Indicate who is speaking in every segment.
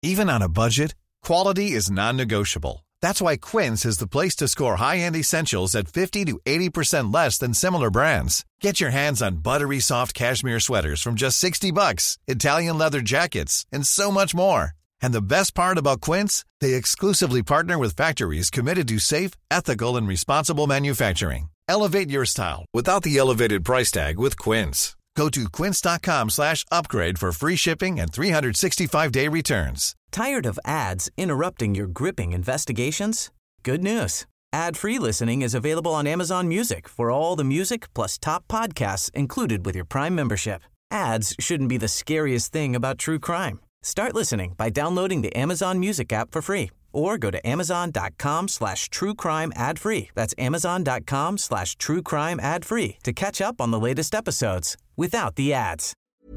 Speaker 1: Even on a budget, quality is non-negotiable. That's why Quince is the place to score high-end essentials at 50 to 80% less than similar brands. Get your hands on buttery soft cashmere sweaters from just $60, Italian leather jackets, and so much more. And the best part about Quince, they exclusively partner with factories committed to safe, ethical, and responsible manufacturing. Elevate your style without the elevated price tag with Quince. Go to quince.com/upgrade for free shipping and 365-day returns.
Speaker 2: Tired of ads interrupting your gripping investigations? Good news. Ad-free listening is available on Amazon Music for all the music plus top podcasts included with your Prime membership. Ads shouldn't be the scariest thing about true crime. Start listening by downloading the Amazon Music app for free or go to amazon.com/truecrime ad-free. That's amazon.com/truecrime ad-free to catch up on the latest episodes without the ads.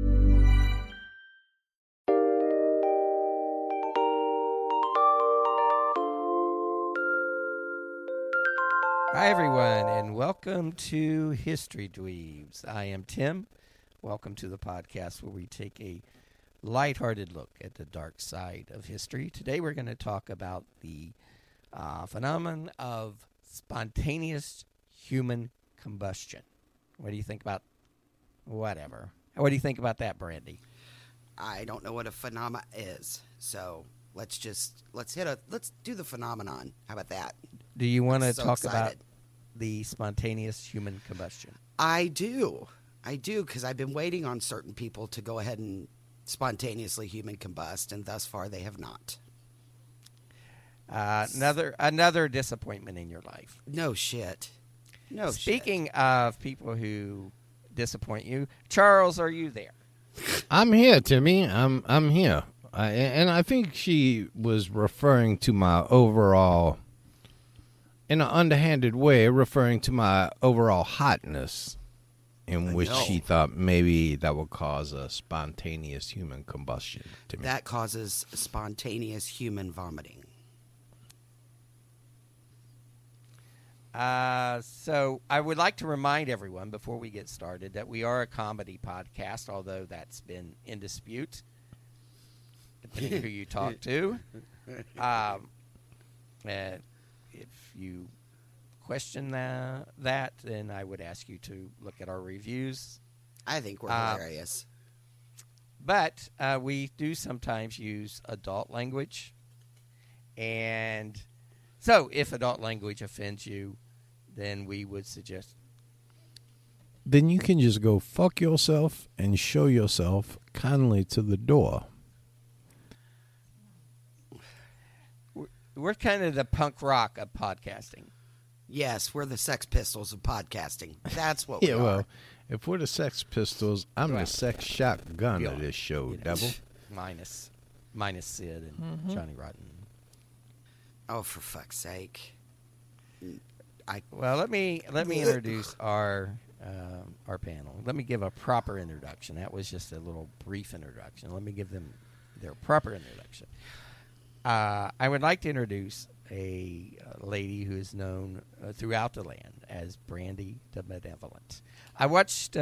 Speaker 3: Hi, everyone, and welcome to History Dweebs. I am Tim. Welcome to the podcast where we take a lighthearted look at the dark side of history. Today we're going to talk about the phenomenon of spontaneous human combustion. What do you think about whatever? What do you think about that, Brandy?
Speaker 4: I don't know what a phenomena is, so let's do the phenomenon. How about that?
Speaker 3: Do you want to talk
Speaker 4: excited
Speaker 3: about the spontaneous human combustion?
Speaker 4: I do, because I've been waiting on certain people to go ahead and spontaneously human combust, and thus far they have not.
Speaker 3: Another disappointment in your life.
Speaker 4: No shit.
Speaker 3: Speaking of people who disappoint you, Charles, are you there?
Speaker 5: I'm here, Timmy. I'm here. And I think she was referring to my overall, in an underhanded way, referring to my overall hotness, in which she thought maybe that would cause a spontaneous human combustion to me.
Speaker 4: That causes spontaneous human vomiting.
Speaker 3: So I would like to remind everyone before we get started that we are a comedy podcast, although that's been in dispute, depending who you talk to. And if you question that, then I would ask you to look at our reviews.
Speaker 4: I think we're hilarious.
Speaker 3: But we do sometimes use adult language. And so if adult language offends you, then we would suggest.
Speaker 5: Then you can just go fuck yourself and show yourself kindly to the door.
Speaker 3: We're kind of the punk rock of podcasting.
Speaker 4: Yes, we're the Sex Pistols of podcasting. That's what we are.
Speaker 5: Well, if we're the Sex Pistols, I'm the sex shotgun of this show, devil.
Speaker 3: Minus Sid and Johnny Rotten.
Speaker 4: Oh, for fuck's sake.
Speaker 3: Well, let me introduce our panel. Let me give a proper introduction. That was just a little brief introduction. Let me give them their proper introduction. I would like to introduce a lady who is known throughout the land as Brandy the Benevolent. I watched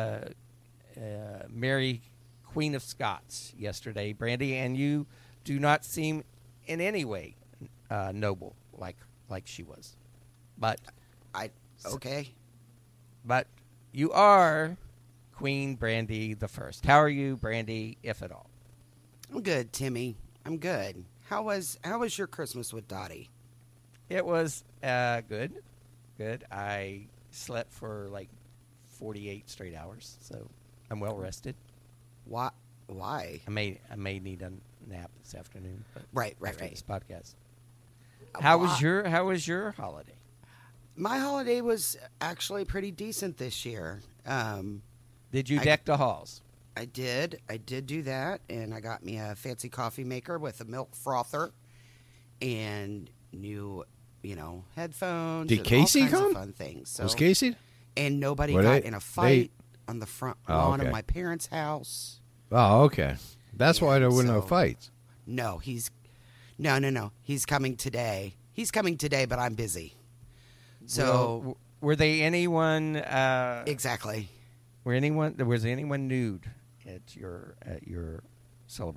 Speaker 3: Mary, Queen of Scots yesterday, Brandy, and you do not seem in any way noble like she was. But
Speaker 4: okay.
Speaker 3: But you are Queen Brandy the First. How are you, Brandy, if at all?
Speaker 4: I'm good, Timmy. I'm good. How was your Christmas with Dottie?
Speaker 3: It was good. Good. I slept for like 48 straight hours, so I'm well rested.
Speaker 4: Why?
Speaker 3: I may need a nap this afternoon. But
Speaker 4: right.
Speaker 3: This podcast. How was your holiday?
Speaker 4: My holiday was actually pretty decent this year.
Speaker 3: Did you deck the halls?
Speaker 4: I did do that, and I got me a fancy coffee maker with a milk frother and new, headphones.
Speaker 5: Did
Speaker 4: and
Speaker 5: Casey
Speaker 4: all kinds
Speaker 5: come?
Speaker 4: of fun things. So,
Speaker 5: was Casey?
Speaker 4: And nobody got in a fight on the front lawn of my parents' house.
Speaker 5: Oh, okay. That's why there were no fights.
Speaker 4: No, No. He's coming today. But I'm busy. So,
Speaker 3: were they anyone?
Speaker 4: Exactly.
Speaker 3: Was anyone nude at your celebration?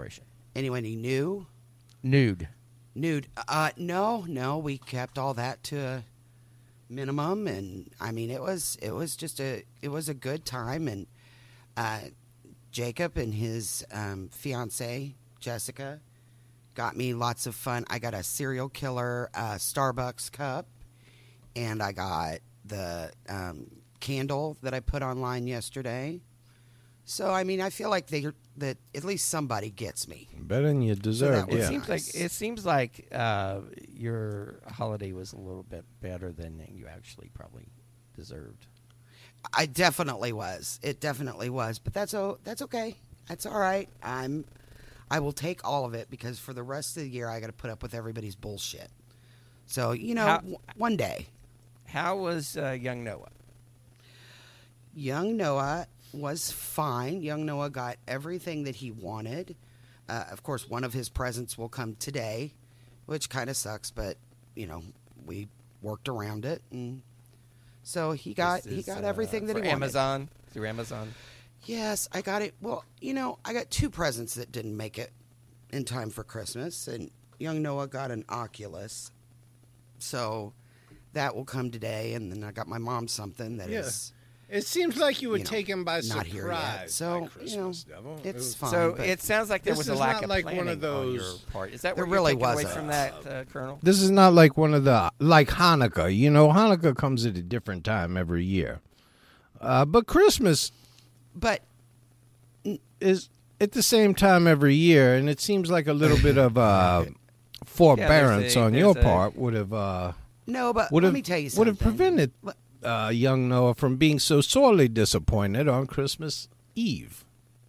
Speaker 4: Anyone he knew?
Speaker 3: Nude.
Speaker 4: Nude. No, we kept all that to a minimum, and I mean it was a good time, and Jacob and his fiance Jessica got me lots of fun. I got a serial killer Starbucks cup, and I got the candle that I put online yesterday. So I mean, I feel like that at least somebody gets me.
Speaker 5: Better than you deserve.
Speaker 4: was
Speaker 5: Yeah.
Speaker 4: nice.
Speaker 3: It seems like your holiday was a little bit better than you actually probably deserved.
Speaker 4: I definitely was. It definitely was. But that's okay. That's all right. I will take all of it because for the rest of the year I got to put up with everybody's bullshit. So one day.
Speaker 3: How was young Noah?
Speaker 4: Young Noah was fine. Young Noah got everything that he wanted. Of course, one of his presents will come today, which kind of sucks, but we worked around it, and so he got everything that he wanted.
Speaker 3: Amazon, through Amazon.
Speaker 4: Yes, I got it. Well, I got 2 presents that didn't make it in time for Christmas, and young Noah got an Oculus, so that will come today, and then I got my mom something that is.
Speaker 5: It seems like you were taken by
Speaker 4: not
Speaker 5: surprise
Speaker 4: here yet. So
Speaker 5: by Christmas, Devil.
Speaker 4: it's fine.
Speaker 3: So
Speaker 4: but
Speaker 3: it sounds like there
Speaker 5: This
Speaker 3: was a
Speaker 5: is
Speaker 3: lack
Speaker 5: not
Speaker 3: of
Speaker 5: like
Speaker 3: planning
Speaker 5: one of
Speaker 3: on your
Speaker 5: those-
Speaker 3: part. Is that
Speaker 4: There
Speaker 3: what
Speaker 4: really
Speaker 3: you're taking away
Speaker 4: wasn't.
Speaker 3: from that, Colonel?
Speaker 5: This is not like one of the, like Hanukkah. Hanukkah comes at a different time every year. But Christmas
Speaker 4: but
Speaker 5: is at the same time every year, and it seems like a little bit of forbearance on your part would have
Speaker 4: no, but
Speaker 5: would
Speaker 4: let
Speaker 5: have
Speaker 4: me tell you
Speaker 5: would
Speaker 4: something.
Speaker 5: have prevented young Noah from being so sorely disappointed on Christmas Eve.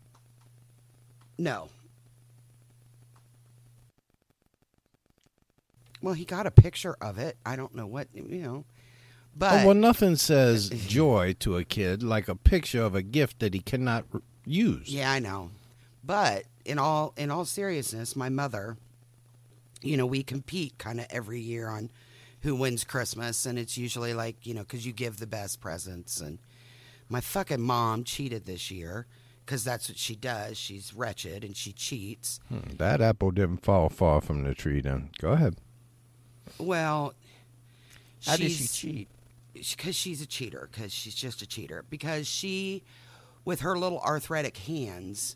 Speaker 4: No. Well, he got a picture of it. I don't know what, but
Speaker 5: Oh, well, nothing says joy to a kid like a picture of a gift that he cannot use.
Speaker 4: yeah, I know. But in all seriousness, my mother, we compete kind of every year on who wins Christmas, and it's usually like, because you give the best presents, and my fucking mom cheated this year because that's what she does. She's wretched and she cheats.
Speaker 5: That apple didn't fall far from the tree then. Go ahead.
Speaker 4: Well,
Speaker 3: How did she cheat?
Speaker 4: Because she's a cheater. Because she's just a cheater. Because she, with her little arthritic hands,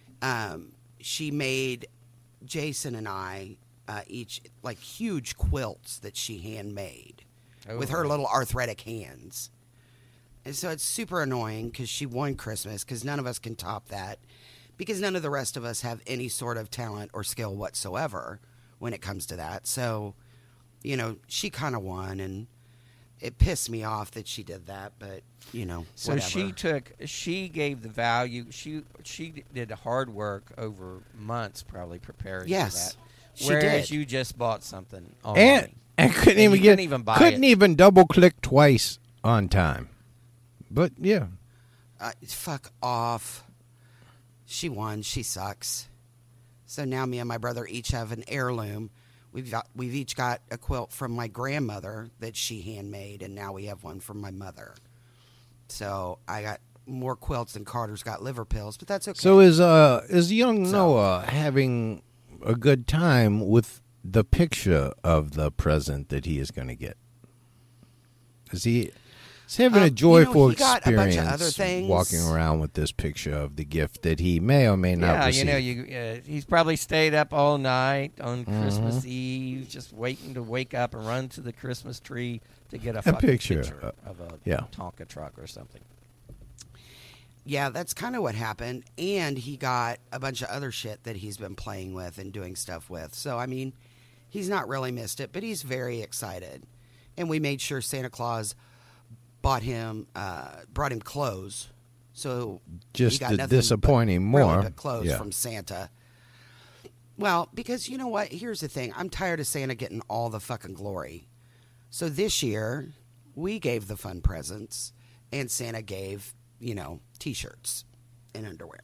Speaker 4: she made Jason and I each like huge quilts that she handmade with her little arthritic hands. And so it's super annoying because she won Christmas because none of us can top that because none of the rest of us have any sort of talent or skill whatsoever when it comes to that. So, she kind of won, and it pissed me off that she did that, but,
Speaker 3: So
Speaker 4: whatever.
Speaker 3: she gave the value. She did hard work over months, probably preparing
Speaker 4: Yes,
Speaker 3: for that.
Speaker 4: she
Speaker 3: Whereas
Speaker 4: did.
Speaker 3: you just bought something online.
Speaker 5: And couldn't
Speaker 3: And
Speaker 5: even
Speaker 3: you couldn't even buy
Speaker 5: couldn't
Speaker 3: it.
Speaker 5: even double click twice on time. But yeah,
Speaker 4: Fuck off. She won. She sucks. So now me and my brother each have an heirloom. We've each got a quilt from my grandmother that she handmade, and now we have one from my mother. So I got more quilts than Carter's got liver pills, but that's okay.
Speaker 5: so is young Noah having a good time with the picture of the present that he is going to get? Is he? He's having a joyful
Speaker 4: he got a bunch of
Speaker 5: experience
Speaker 4: other things.
Speaker 5: walking around with this picture of the gift that he may or may not receive.
Speaker 3: He's probably stayed up all night on Christmas Eve, just waiting to wake up and run to the Christmas tree to get a fucking
Speaker 5: picture,
Speaker 3: of a
Speaker 5: yeah.
Speaker 3: Tonka truck or something.
Speaker 4: Yeah, that's kind of what happened. And he got a bunch of other shit that he's been playing with and doing stuff with. So, I mean, he's not really missed it, but he's very excited. And we made sure Santa Claus brought him clothes. So
Speaker 5: Just
Speaker 4: he got
Speaker 5: to
Speaker 4: nothing
Speaker 5: disappoint him
Speaker 4: really
Speaker 5: more.
Speaker 4: but clothes
Speaker 5: Yeah.
Speaker 4: from Santa. Well, because you know what? Here's the thing. I'm tired of Santa getting all the fucking glory. So this year, we gave the fun presents, and Santa gave, T-shirts and underwear.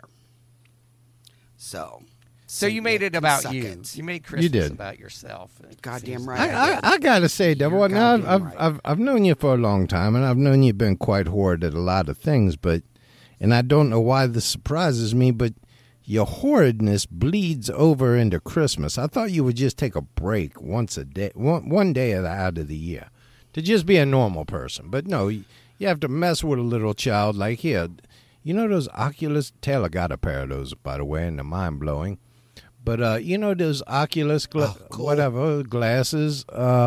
Speaker 4: So
Speaker 3: You made it about
Speaker 4: suck
Speaker 3: you.
Speaker 4: it.
Speaker 3: You made Christmas
Speaker 5: did.
Speaker 3: about yourself. It
Speaker 4: Goddamn
Speaker 3: seems
Speaker 4: right.
Speaker 3: like.
Speaker 5: I gotta say, Devil.
Speaker 4: You're
Speaker 5: Now
Speaker 4: goddamn right.
Speaker 5: I've known you for a long time, and I've known you've been quite horrid at a lot of things. And I don't know why this surprises me, but your horridness bleeds over into Christmas. I thought you would just take a break once a day, one day out of the year, to just be a normal person. But no, you have to mess with a little child like here. You know those Oculus? Taylor got a pair of those, by the way, and they're mind-blowing. But you know those Oculus,
Speaker 4: cool.
Speaker 5: whatever, glasses?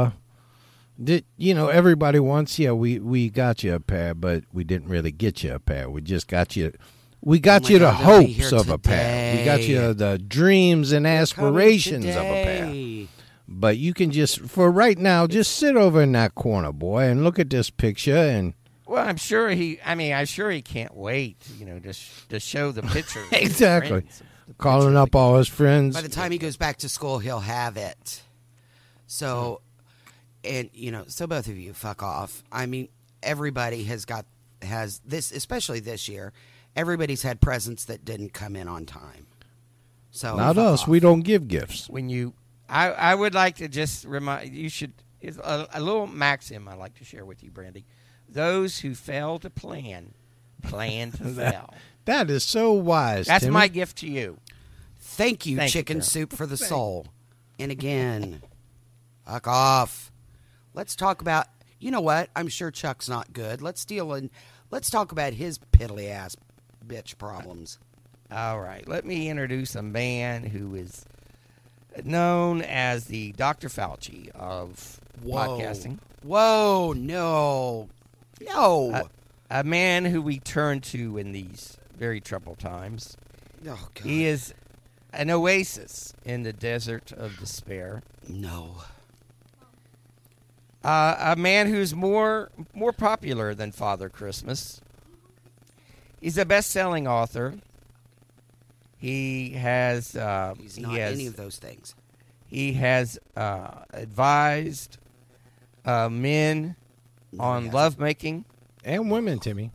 Speaker 5: Everybody wants, we got you a pair, but we didn't really get you a pair. We just got you... We got you the hopes of a pair. We got you the dreams and aspirations of a pair. But you can just, for right now, just sit over in that corner, boy, and look at this picture. And
Speaker 3: well, I'm sure he can't wait, to show the picture.
Speaker 5: Exactly. Calling up all his friends.
Speaker 4: By the time he goes back to school, he'll have it. So, and so both of you, fuck off. I mean, everybody has this, especially this year. Everybody's had presents that didn't come in on time. So
Speaker 5: not us.
Speaker 4: off.
Speaker 5: We don't give gifts.
Speaker 3: I would like to just remind you is a little maxim I like to share with you, Brandy. Those who fail to plan to fail.
Speaker 5: That is so wise.
Speaker 3: That's
Speaker 5: Timmy.
Speaker 3: my gift to you.
Speaker 4: Thank you, Chicken Soup for the Soul. And again, fuck off. Let's talk about. You know what? I'm sure Chuck's not good. Let's talk about his piddly ass bitch problems.
Speaker 3: All right, let me introduce a man who is known as the Dr. Fauci of podcasting.
Speaker 4: Whoa, no.
Speaker 3: A man who we turn to in these very troubled times.
Speaker 4: Oh, God.
Speaker 3: He is an oasis in the desert of despair.
Speaker 4: No.
Speaker 3: A man who's more popular than Father Christmas. He's a best-selling author. He has.
Speaker 4: He's not any of those things.
Speaker 3: He has advised men on lovemaking
Speaker 5: and women, Timmy,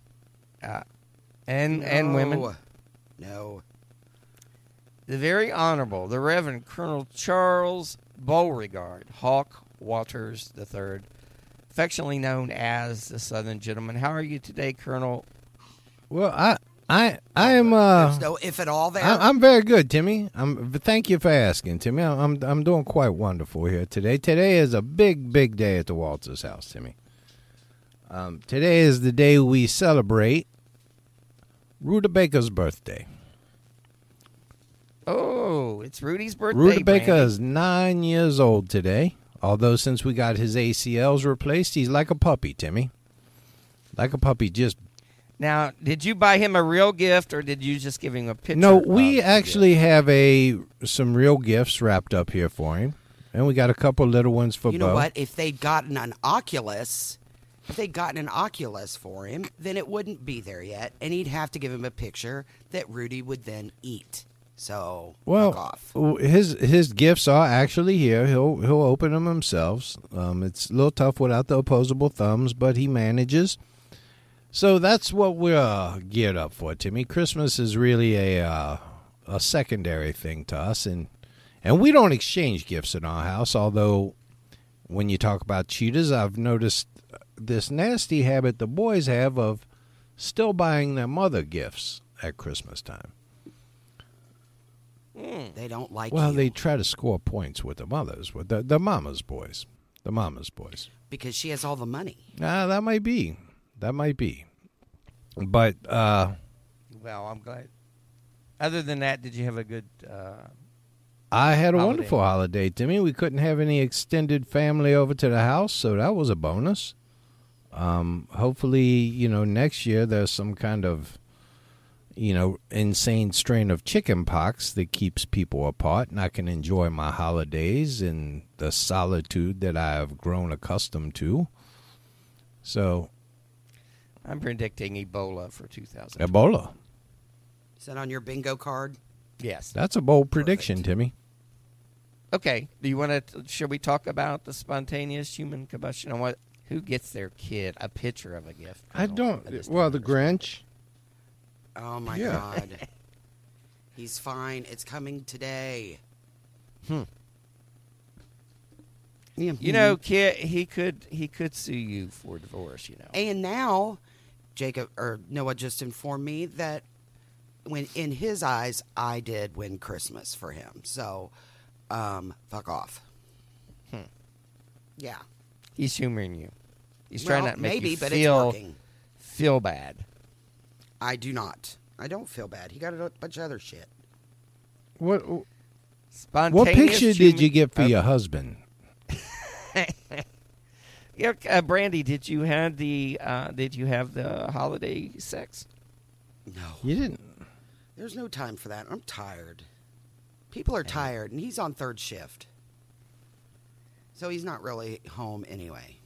Speaker 3: and women.
Speaker 4: No.
Speaker 3: The very Honorable, the Reverend Colonel Charles Beauregard Hawk Waters III, affectionately known as the Southern Gentleman. How are you today, Colonel?
Speaker 5: Well, I am.
Speaker 4: There's no if at all there.
Speaker 5: I'm very good, Timmy. Thank you for asking, Timmy. I'm doing quite wonderful here today. Today is a big day at the Walters house, Timmy. Today is the day we celebrate Rutabaker's birthday.
Speaker 3: Oh, it's Rudy's birthday.
Speaker 5: Rutabaker
Speaker 3: Brandy.
Speaker 5: is 9 years old today. Although since we got his ACLs replaced, he's like a puppy, Timmy. Like a puppy, just.
Speaker 3: Now, did you buy him a real gift, or did you just give him a picture?
Speaker 5: No, we actually have some real gifts wrapped up here for him, and we got a couple little ones for Bo.
Speaker 4: You know what? If they'd gotten an Oculus for him, then it wouldn't be there yet, and he'd have to give him a picture that Rudy would then eat. So, fuck off.
Speaker 5: His gifts are actually here. He'll open them himself. It's a little tough without the opposable thumbs, but he manages. So that's what we're geared up for, Timmy. Christmas is really a secondary thing to us, and we don't exchange gifts in our house. Although, when you talk about cheaters, I've noticed this nasty habit the boys have of still buying their mother gifts at Christmas time.
Speaker 4: They don't like
Speaker 5: Well,
Speaker 4: you.
Speaker 5: they try to score points with the mothers, with the mama's boys. The mama's boys.
Speaker 4: Because she has all the money.
Speaker 5: That might be. But,
Speaker 3: Well, I'm glad. Other than that, did you have a good
Speaker 5: I had a
Speaker 3: holiday?
Speaker 5: wonderful holiday, Timmy. We couldn't have any extended family over to the house, so that was a bonus. Hopefully, next year there's some kind of, insane strain of chicken pox that keeps people apart, and I can enjoy my holidays in the solitude that I have grown accustomed to. So,
Speaker 3: I'm predicting Ebola for 2000.
Speaker 5: Ebola.
Speaker 4: Is that on your bingo card?
Speaker 3: Yes.
Speaker 5: That's a bold prediction, Timmy.
Speaker 3: Okay. Do you want to? Should we talk about the spontaneous human combustion and what? Who gets their kid a picture of a gift?
Speaker 5: I don't. Well, the Grinch.
Speaker 4: Oh, my God. He's fine. It's coming today.
Speaker 3: Kid, he could sue you for divorce.
Speaker 4: And now, Jacob or Noah just informed me that when in his eyes, I did win Christmas for him. So, fuck off. Yeah.
Speaker 3: He's humoring you. He's
Speaker 4: Well,
Speaker 3: trying not to make
Speaker 4: maybe,
Speaker 3: you
Speaker 4: but
Speaker 3: feel,
Speaker 4: it's working.
Speaker 3: feel bad.
Speaker 4: I do not. I don't feel bad. He got a bunch of other shit.
Speaker 5: What
Speaker 3: Spontaneous
Speaker 5: picture did
Speaker 3: human-
Speaker 5: you get for your husband?
Speaker 3: Yeah, Brandy, did you have the holiday sex?
Speaker 4: No.
Speaker 5: You didn't.
Speaker 4: There's no time for that. I'm tired. People are tired, and he's on third shift. So he's not really home anyway.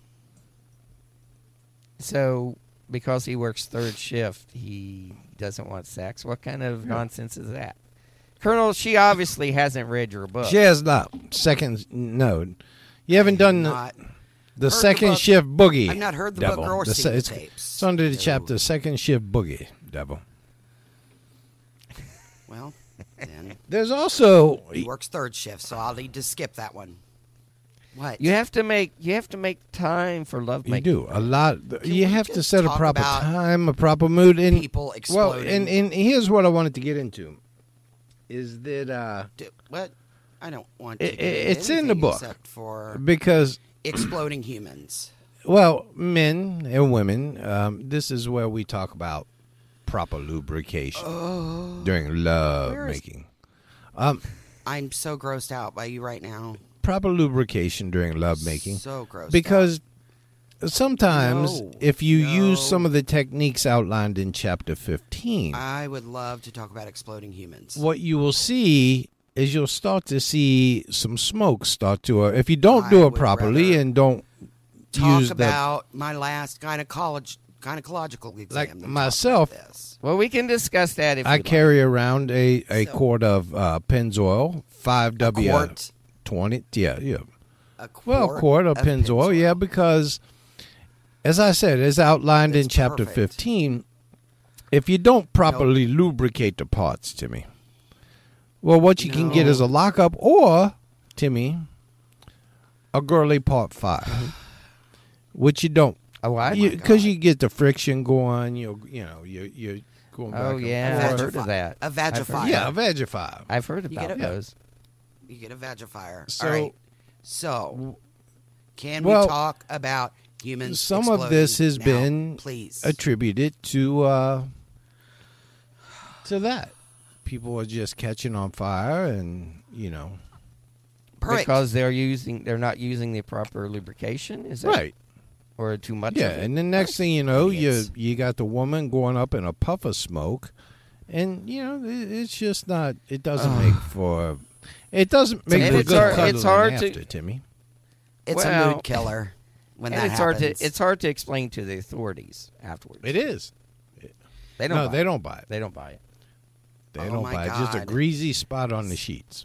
Speaker 3: So, because he works third shift, he doesn't want sex. What kind of nonsense is that? Colonel, she obviously hasn't read your book.
Speaker 5: She has not. No. You haven't done
Speaker 4: Not,
Speaker 5: the
Speaker 4: heard the
Speaker 5: second
Speaker 4: book.
Speaker 5: shift boogie.
Speaker 4: I've not heard the
Speaker 5: devil.
Speaker 4: book or
Speaker 5: The
Speaker 4: seen the
Speaker 5: it's,
Speaker 4: tapes.
Speaker 5: It's under the
Speaker 4: No.
Speaker 5: chapter second shift boogie, devil.
Speaker 4: Well, then
Speaker 5: There's also
Speaker 4: he works third shift, so I'll need to skip that one. What?
Speaker 3: You have to make time for
Speaker 5: you
Speaker 3: lovemaking.
Speaker 5: do a lot.
Speaker 4: Can
Speaker 5: You
Speaker 4: we
Speaker 5: have to
Speaker 4: just
Speaker 5: set a
Speaker 4: talk
Speaker 5: proper
Speaker 4: about
Speaker 5: time, a proper mood, and
Speaker 4: people
Speaker 5: well,
Speaker 4: exploding.
Speaker 5: and here's what I wanted to get into, is that
Speaker 4: What? I don't want to. get
Speaker 5: it's in the
Speaker 4: anything
Speaker 5: book.
Speaker 4: except for
Speaker 5: because
Speaker 4: exploding humans.
Speaker 5: well, men and women, this is where we talk about proper lubrication during love
Speaker 4: Where is-
Speaker 5: making.
Speaker 4: I'm so grossed out by you right now.
Speaker 5: Proper lubrication during love making.
Speaker 4: So grossed
Speaker 5: Because sometimes
Speaker 4: No,
Speaker 5: if you use
Speaker 4: no.
Speaker 5: some of the techniques outlined in chapter 15,
Speaker 4: I would love to talk about exploding humans.
Speaker 5: what you will see is you'll start to see some smoke start to, if you don't do
Speaker 4: I
Speaker 5: it
Speaker 4: would
Speaker 5: properly
Speaker 4: rather
Speaker 5: and don't
Speaker 4: Talk
Speaker 5: use
Speaker 4: about my last gynecological exam.
Speaker 5: like
Speaker 4: than talk
Speaker 5: myself,
Speaker 4: about this.
Speaker 3: Well, we can discuss that if
Speaker 5: I
Speaker 3: you'd
Speaker 5: carry around a
Speaker 4: So-
Speaker 5: quart of Pennzoil, 5W
Speaker 4: Quart,
Speaker 5: 20. Yeah.
Speaker 4: a quart,
Speaker 5: Well, a quart of Pennzoil, yeah, because as I said, as outlined in
Speaker 4: It's
Speaker 5: chapter
Speaker 4: perfect.
Speaker 5: 15, if you don't properly lubricate the parts, Timmy, well, what you can get is a lockup or, Timmy, a girly part 5, which you don't.
Speaker 3: Oh, I
Speaker 5: Because you get the friction going, you're going back
Speaker 3: Oh
Speaker 5: and
Speaker 3: yeah, I've
Speaker 5: forth.
Speaker 3: heard of that.
Speaker 4: A vagifier.
Speaker 5: Yeah, a Vegify.
Speaker 3: I've heard
Speaker 4: You get
Speaker 3: about
Speaker 4: it?
Speaker 3: those.
Speaker 4: You get a vagifier.
Speaker 5: So-
Speaker 4: All right. So, can
Speaker 5: Well,
Speaker 4: we talk about humans?
Speaker 5: Some of this has
Speaker 4: exploding now,
Speaker 5: been
Speaker 4: please.
Speaker 5: attributed to that. People are just catching on fire, and
Speaker 4: Perfect.
Speaker 3: Because they're not using the proper lubrication. Is that
Speaker 5: right.
Speaker 3: or too much?
Speaker 5: Yeah,
Speaker 3: of it?
Speaker 5: and the next thing you know,
Speaker 4: Idiots.
Speaker 5: you got the woman going up in a puff of smoke, and it's just not. It doesn't make for. It doesn't make
Speaker 3: And
Speaker 5: for
Speaker 3: it's
Speaker 5: good
Speaker 3: hard-
Speaker 5: cuddling
Speaker 3: it's hard to-
Speaker 5: after, Timmy.
Speaker 4: It's a
Speaker 3: Well,
Speaker 4: mood killer when
Speaker 3: and
Speaker 4: that
Speaker 3: it's
Speaker 4: happens.
Speaker 3: it's hard to explain to the authorities afterwards.
Speaker 5: It is.
Speaker 3: They don't.
Speaker 5: No,
Speaker 3: buy
Speaker 5: they
Speaker 3: it.
Speaker 5: don't buy it.
Speaker 3: They don't buy it.
Speaker 5: They
Speaker 4: Oh
Speaker 5: don't
Speaker 4: my
Speaker 5: buy it. Just a
Speaker 4: God.
Speaker 5: greasy spot on the sheets.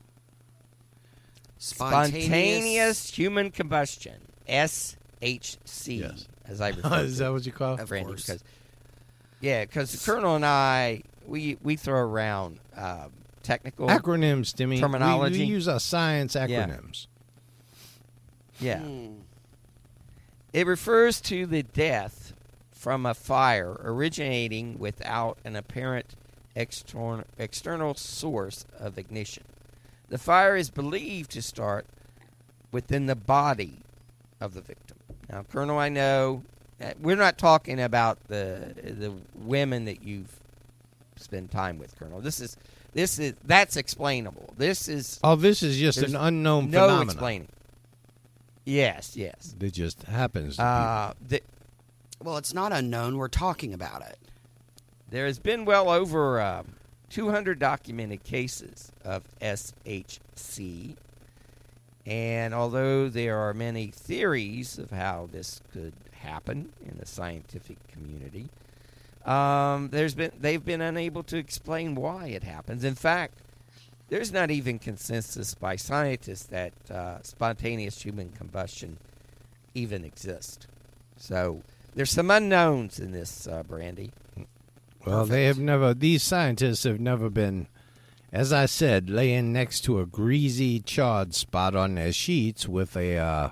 Speaker 3: Spontaneous human combustion, SHC,
Speaker 5: Yes.
Speaker 3: as I refer
Speaker 5: Is
Speaker 3: to
Speaker 5: that what you call it?
Speaker 4: Of
Speaker 3: Brandy,
Speaker 4: course.
Speaker 3: because the Colonel and I we throw around technical
Speaker 5: Acronyms, Timmy.
Speaker 3: Terminology.
Speaker 5: We use our science
Speaker 3: Yeah.
Speaker 5: acronyms.
Speaker 3: Yeah.
Speaker 4: Hmm.
Speaker 3: It refers to the death from a fire originating without an apparent external source of ignition. The fire is believed to start within the body of the victim. Now, Colonel, I know we're not talking about the women that you've spent time with, Colonel. That's explainable. This is
Speaker 5: Oh, this is just
Speaker 3: There's
Speaker 5: an unknown
Speaker 3: no
Speaker 5: phenomenon
Speaker 3: explaining. Yes.
Speaker 5: that just happens to
Speaker 4: Well, it's not unknown. We're talking about it.
Speaker 3: There has been well over 200 documented cases of SHC, and although there are many theories of how this could happen in the scientific community, they've been unable to explain why it happens. In fact, there's not even consensus by scientists that spontaneous human combustion even exists. So there's some unknowns in this, Brandy.
Speaker 5: people. Well, these scientists have never been, as I said, laying next to a greasy, charred spot on their sheets with a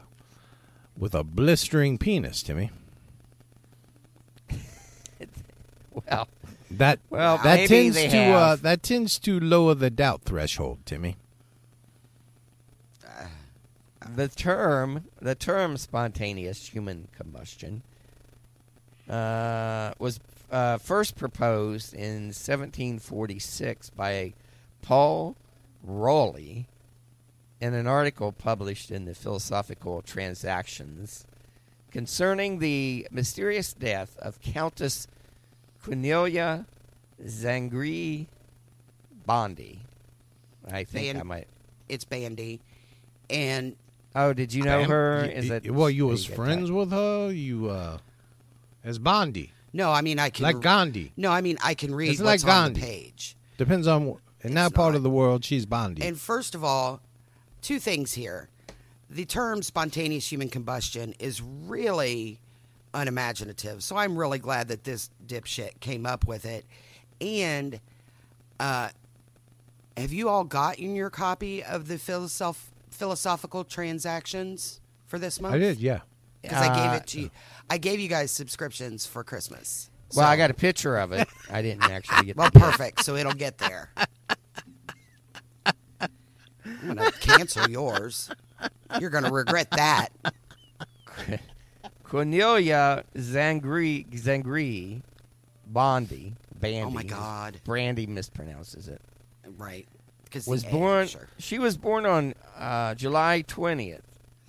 Speaker 5: blistering penis, Timmy.
Speaker 3: Well,
Speaker 5: That
Speaker 3: Well,
Speaker 5: that
Speaker 3: maybe
Speaker 5: tends
Speaker 3: they
Speaker 5: to
Speaker 3: have.
Speaker 5: that tends to lower the doubt threshold, Timmy.
Speaker 3: The term spontaneous human combustion was first proposed in 1746 by Paul Rowley in an article published in the Philosophical Transactions concerning the mysterious death of Countess Cornelia Zangri Bondi. I think I might.
Speaker 4: It's Bandy, and
Speaker 3: Oh, did you know her?
Speaker 5: Well, you was
Speaker 3: did get
Speaker 5: friends with her. You as Bondi,
Speaker 4: no, I mean I can
Speaker 5: like Gandhi.
Speaker 4: No, I mean I can read
Speaker 5: It's
Speaker 4: what's
Speaker 5: like
Speaker 4: on the
Speaker 5: Gandhi.
Speaker 4: page.
Speaker 5: Depends on in that part
Speaker 4: not.
Speaker 5: of the world, she's Bondi.
Speaker 4: And first of all, two things here. The term spontaneous human combustion is really unimaginative. So I'm really glad that this dipshit came up with it. And have you all gotten your copy of the Philosophical Transactions for this month?
Speaker 5: I did, yeah.
Speaker 4: Because I gave it to you. I gave you guys subscriptions for Christmas.
Speaker 3: Well,
Speaker 4: So-
Speaker 3: I got a picture of it. I didn't actually get.
Speaker 4: Well,
Speaker 3: the
Speaker 4: perfect. So it'll get there. I'm going to cancel yours. You're going to regret that.
Speaker 3: Cornelia Zangri Bondi. Bandy.
Speaker 4: Oh, my God.
Speaker 3: Brandy mispronounces it.
Speaker 4: Right. Because
Speaker 3: Was born. She was born on July 20th,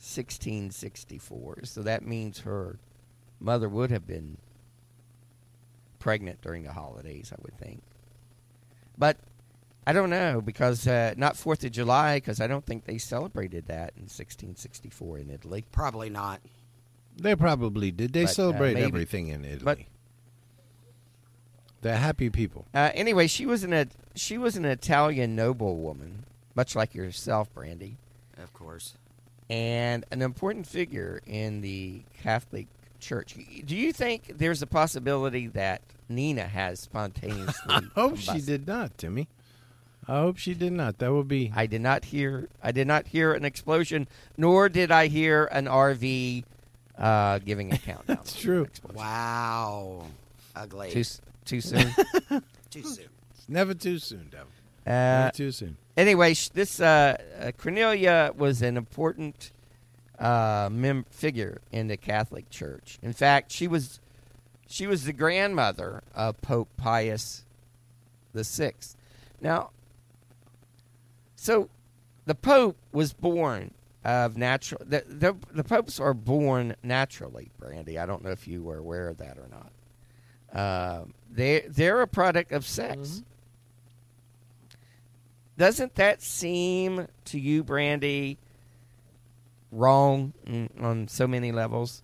Speaker 3: 1664. So that means her mother would have been pregnant during the holidays, I would think. But I don't know because not 4th of July because I don't think they celebrated that in 1664 in Italy.
Speaker 4: Probably not.
Speaker 5: They probably did. They
Speaker 3: But,
Speaker 5: celebrate
Speaker 3: maybe.
Speaker 5: everything in Italy.
Speaker 3: But-
Speaker 5: They're happy people.
Speaker 3: Anyway, she was an Italian noblewoman, much like yourself, Brandy,
Speaker 4: Of course.
Speaker 3: and an important figure in the Catholic Church. Do you think there's a possibility that Nina has spontaneously?
Speaker 5: I hope she
Speaker 3: combusted?
Speaker 5: did not, Timmy. I hope she did not. That would be.
Speaker 3: I did not hear an explosion, nor did I hear an RV giving a countdown.
Speaker 5: That's true.
Speaker 3: Explosion.
Speaker 4: Wow. Ugly.
Speaker 3: Too soon.
Speaker 4: Too soon.
Speaker 5: It's never too soon, Devil. Never
Speaker 3: uh,
Speaker 5: too soon.
Speaker 3: anyway, this Cornelia was an important figure in the Catholic Church. In fact, she was the grandmother of Pope Pius VI. Now, so the Pope was born of natural. The popes are born naturally, Brandy. I don't know if you were aware of that or not. They're a product of sex.
Speaker 5: Mm-hmm.
Speaker 3: Doesn't that seem to you, Brandy, wrong on so many levels?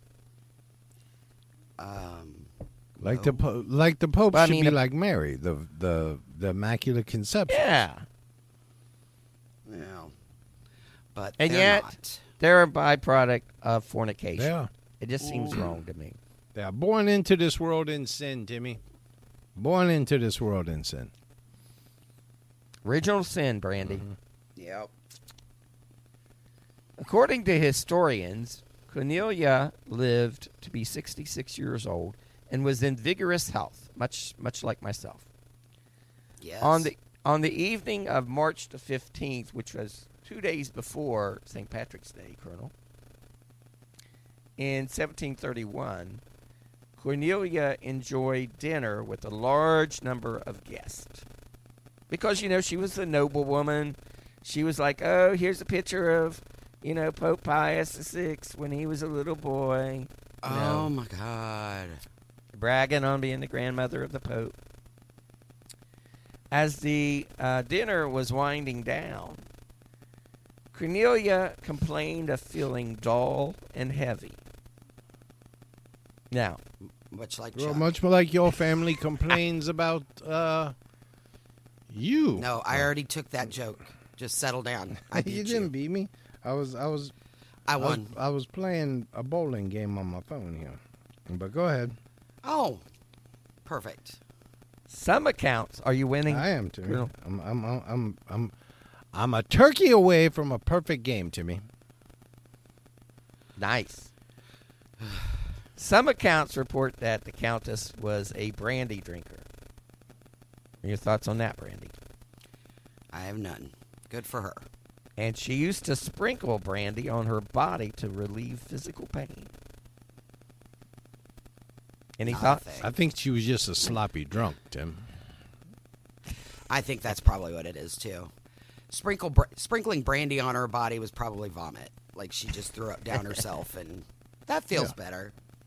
Speaker 5: Like the Pope
Speaker 3: Well, I
Speaker 5: should
Speaker 3: mean,
Speaker 5: be like Mary, the Immaculate Conception.
Speaker 3: Yeah.
Speaker 4: Yeah. But
Speaker 3: And
Speaker 4: they're
Speaker 3: yet-
Speaker 4: not.
Speaker 3: They're a byproduct of fornication.
Speaker 5: They are.
Speaker 3: It just seems wrong to me.
Speaker 5: They are born into this world in sin, Timmy. Born into this world in sin.
Speaker 3: Original sin, Brandy.
Speaker 4: Yep.
Speaker 3: According to historians, Cornelia lived to be 66 years old and was in vigorous health, much like myself.
Speaker 4: Yes.
Speaker 3: On the evening of March the 15th, which was 2 days before St. Patrick's Day, Colonel, in 1731, Cornelia enjoyed dinner with a large number of guests. Because, she was a noblewoman. She was like, oh, here's a picture of, Pope Pius VI when he was a little boy.
Speaker 4: Oh, my God.
Speaker 3: Bragging on being the grandmother of the Pope. As the dinner was winding down, Cornelia complained of feeling dull and heavy. Now,
Speaker 4: Much like
Speaker 5: Well,
Speaker 4: Chuck.
Speaker 5: much like your family complains about you.
Speaker 4: No, I already took that joke. Just settle down. I beat
Speaker 5: You didn't beat me. I was
Speaker 4: I won.
Speaker 5: I was playing a bowling game on my phone here. But go ahead.
Speaker 4: Oh, perfect.
Speaker 3: some accounts, are you winning?
Speaker 5: I am, Timmy.
Speaker 3: Colonel?
Speaker 5: I'm a turkey away from a perfect game, Timmy.
Speaker 3: Nice. Some accounts report that the Countess was a brandy drinker. Your thoughts on that, Brandy?
Speaker 4: I have none. Good for her.
Speaker 3: And she used to sprinkle brandy on her body to relieve physical pain. Any thoughts?
Speaker 4: Nothing.
Speaker 5: I think she was just a sloppy drunk, Tim.
Speaker 4: I think that's probably what it is too. Sprinkling brandy on her body was probably vomit. Like she just threw up down herself, and that feels better.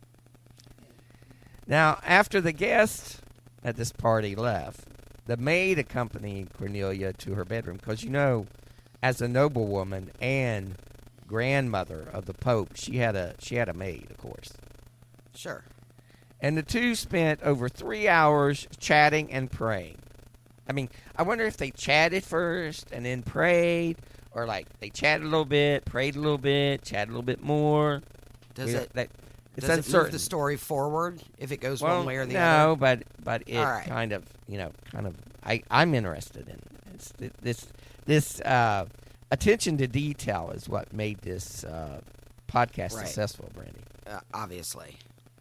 Speaker 3: Now, after the guests at this party left, the maid accompanied Cornelia to her bedroom because, you know, as a noblewoman and grandmother of the Pope, she had a maid, of course.
Speaker 4: Sure.
Speaker 3: And the two spent over 3 hours chatting and praying. I mean, I wonder if they chatted first and then prayed, or like they chatted a little bit, prayed a little bit, chatted a little bit more.
Speaker 4: Does it
Speaker 3: It's
Speaker 4: move the story forward if it goes one way or the other?
Speaker 3: No, but it
Speaker 4: All right.
Speaker 3: kind of I'm interested in this attention to detail is what made this podcast
Speaker 4: Right.
Speaker 3: successful, Brandy.
Speaker 4: Obviously.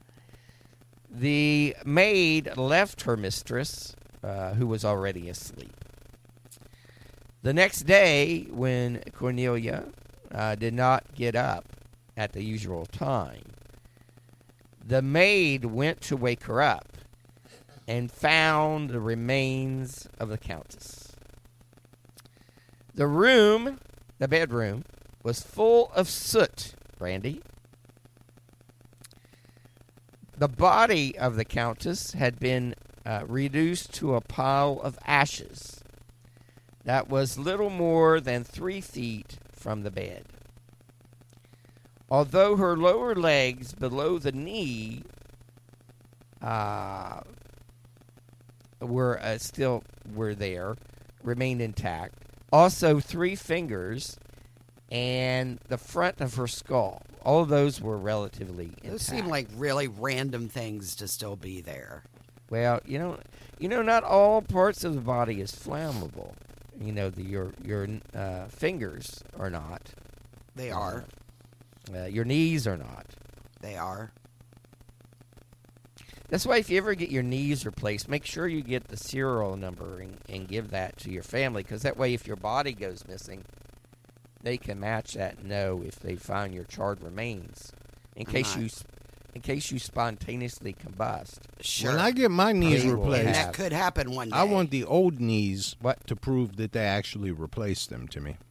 Speaker 3: The maid left her mistress, who was already asleep. The next day, when Cornelia did not get up at the usual time, the maid went to wake her up and found the remains of the Countess. The bedroom, was full of soot, Brandy. The body of the Countess had been reduced to a pile of ashes that was little more than 3 feet from the bed. Although her lower legs below the knee were there, remained intact. Also, 3 fingers and the front of her skull. All of those were relatively intact.
Speaker 4: Those seem like really random things to still be there.
Speaker 3: Well, you know, not all parts of the body is flammable. You know, your fingers are not.
Speaker 4: They are.
Speaker 3: Your knees are not.
Speaker 4: They are.
Speaker 3: That's why if you ever get your knees replaced, make sure you get the serial number and give that to your family, because that way if your body goes missing, they can match that and know if they find your charred remains. In case you spontaneously combust.
Speaker 4: Sure.
Speaker 5: When I get my knees
Speaker 3: They will
Speaker 5: replaced,
Speaker 4: And
Speaker 3: have-
Speaker 4: that could happen one day.
Speaker 5: I want the old knees
Speaker 3: What?
Speaker 5: to prove that they actually replaced them to me.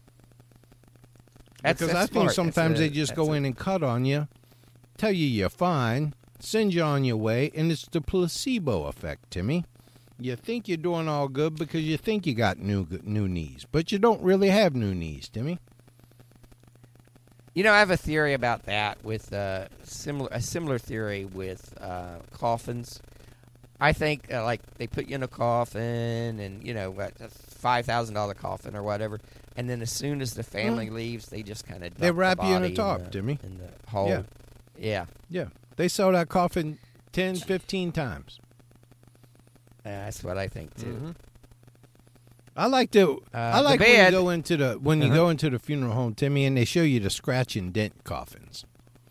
Speaker 3: That's
Speaker 5: Because I think
Speaker 3: smart.
Speaker 5: sometimes they just go in and cut on you, tell you you're fine, send you on your way, and it's the placebo effect, Timmy. You think you're doing all good because you think you got new knees, but you don't really have new knees, Timmy.
Speaker 3: You know, I have a theory about that with a similar theory with coffins. I think like they put you in a coffin, and you know, a $5,000 coffin or whatever, and then as soon as the family leaves, they just kind of
Speaker 5: They wrap you in a tarp, Timmy.
Speaker 3: in the hole.
Speaker 5: Yeah.
Speaker 3: Yeah,
Speaker 5: Yeah, they sell that coffin 10, 15 times.
Speaker 3: that's what I think too.
Speaker 5: Mm-hmm. I like when you
Speaker 3: bed-
Speaker 5: go into the funeral home, Timmy, and they show you the scratch and dent coffins.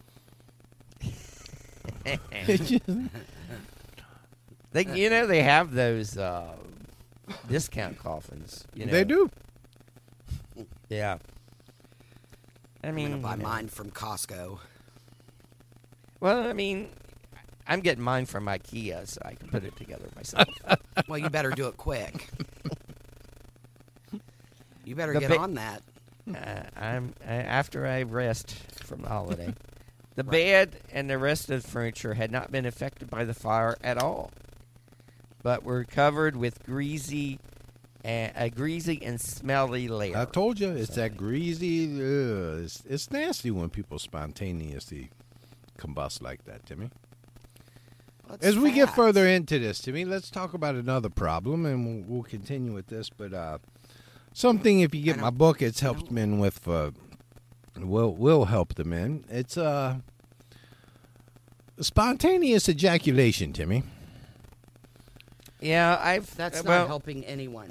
Speaker 3: They have those discount coffins. You know.
Speaker 5: They do.
Speaker 3: Yeah. I
Speaker 4: I'm
Speaker 3: mean,
Speaker 4: going to buy
Speaker 3: you know.
Speaker 4: mine from Costco.
Speaker 3: Well, I mean, I'm getting mine from IKEA, so I can put it together myself.
Speaker 4: Well, you better do it quick. You better
Speaker 3: The
Speaker 4: get
Speaker 3: ba-
Speaker 4: on that.
Speaker 3: After I rest from the holiday. The bed and the rest of the furniture had not been affected by the fire at all, but were covered with a greasy and smelly layer.
Speaker 5: I told you, it's that greasy. It's nasty when people spontaneously combust like that, Timmy.
Speaker 4: Well, it's
Speaker 5: As we get
Speaker 4: fat.
Speaker 5: further into this, Timmy, let's talk about another problem, and we'll continue with this. But something, if you get my book, it's helped men with. Will help the men. It's spontaneous ejaculation, Timmy.
Speaker 3: Yeah,
Speaker 4: That's
Speaker 3: well,
Speaker 4: not helping anyone.